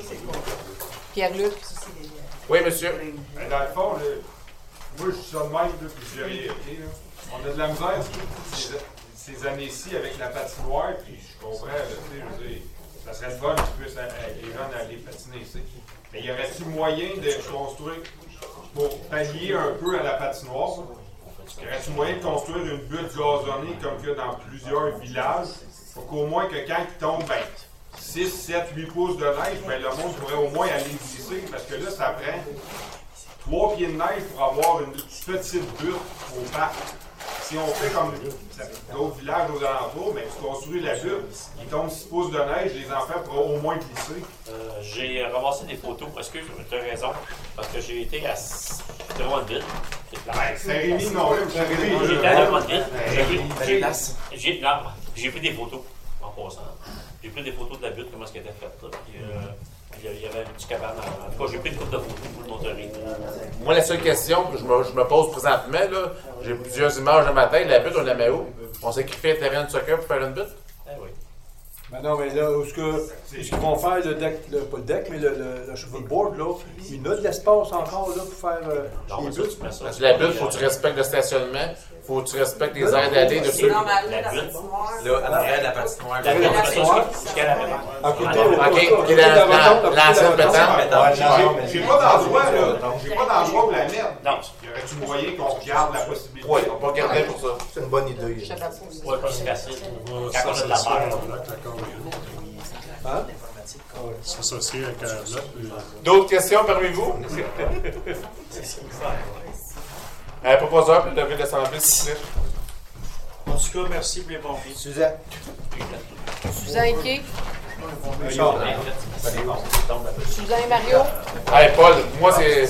Pierre-Luc. Oui, monsieur. Ben, dans le fond, là, moi, je suis ça de même, là, puis je dirais, OK, là, on a de la misère ces, ces années-ci avec la patinoire, puis je comprends, là, tu sais, je veux dire, ça serait le fun qu'ils puissent, euh, les gens aller patiner ici. Mais y aurait-il moyen de construire, pour pallier un peu à la patinoire, y aurait-il moyen de construire une butte gazonnée comme qu'il y a dans plusieurs villages, pour qu'au moins que quand il tombe, ben, six, sept, huit pouces de neige, ben, le monde pourrait au moins aller glisser, parce que là, ça prend trois pieds de neige pour avoir une petite butte au parc. Si on fait comme d'autres villages aux alentours, mais tu construis la butte, il tombe six pouces de neige, les enfants pourront au moins glisser. Euh, j'ai ramassé des photos, parce que tu as raison, parce que j'ai été à Drummondville. Ben, Saint-Rémy, non, là, Saint-Rémy, J'étais à Drummondville. J'ai pris- Belle j'ai- place. j'ai- non, j'ai pris des photos, en passant. J'ai pris des photos de la butte, comment est-ce qu'elle était faite. Là. Puis, euh, il y avait- il y avait un petit cabane. En tout cas, j'ai pris une couple de photos pour le montrer. Moi, la seule question que je me, je me pose présentement, là, j'ai plusieurs images dans ma tête. La butte, on la met où? On sacrifie un terrain de soccer pour faire une butte? Eh oui. Ben non, mais là, où est-ce que, où est-ce qu'ils vont faire le deck, le, pas le deck, mais le, le, le chevauboard, là, il y a de l'espace encore, là, pour faire euh, Non, les mais ça, buts. tu mets ça. Parce que la butte, il faut que tu respectes le stationnement, il faut que tu respectes les aires d'aller de C'est ceux. normal, là, La la butte. patinoire. Là, après la patinoire. La là, butte, la c'est patinoire. ça, jusqu'à la maison. À côté, Ah, au OK, côté, OK, côté dans- de la dans- rotonde, l'ancienne côté de la pétanque. rotonde. J'ai j'ai pas d'endroit, là. J'ai pas d'endroit pour la mettre. Non. Y aurait-tu moyen qu'on regarde la possibilité? Oui, on va garder pour ça. C'est une bonne idée. Je sais pas si Ouais, pas si facile. On Quand va on a de la s'associer mer. avec la Corée. Hein? S'associer avec la note. puis- D'autres questions parmi vous? Un proposeur pour le lever de l'Assemblée, s'il vous plaît. En tout cas, merci pour les pompiers. Suzanne. Suzanne Kay, Richard. Suzanne et Mario. Hey, Paul, moi, c'est.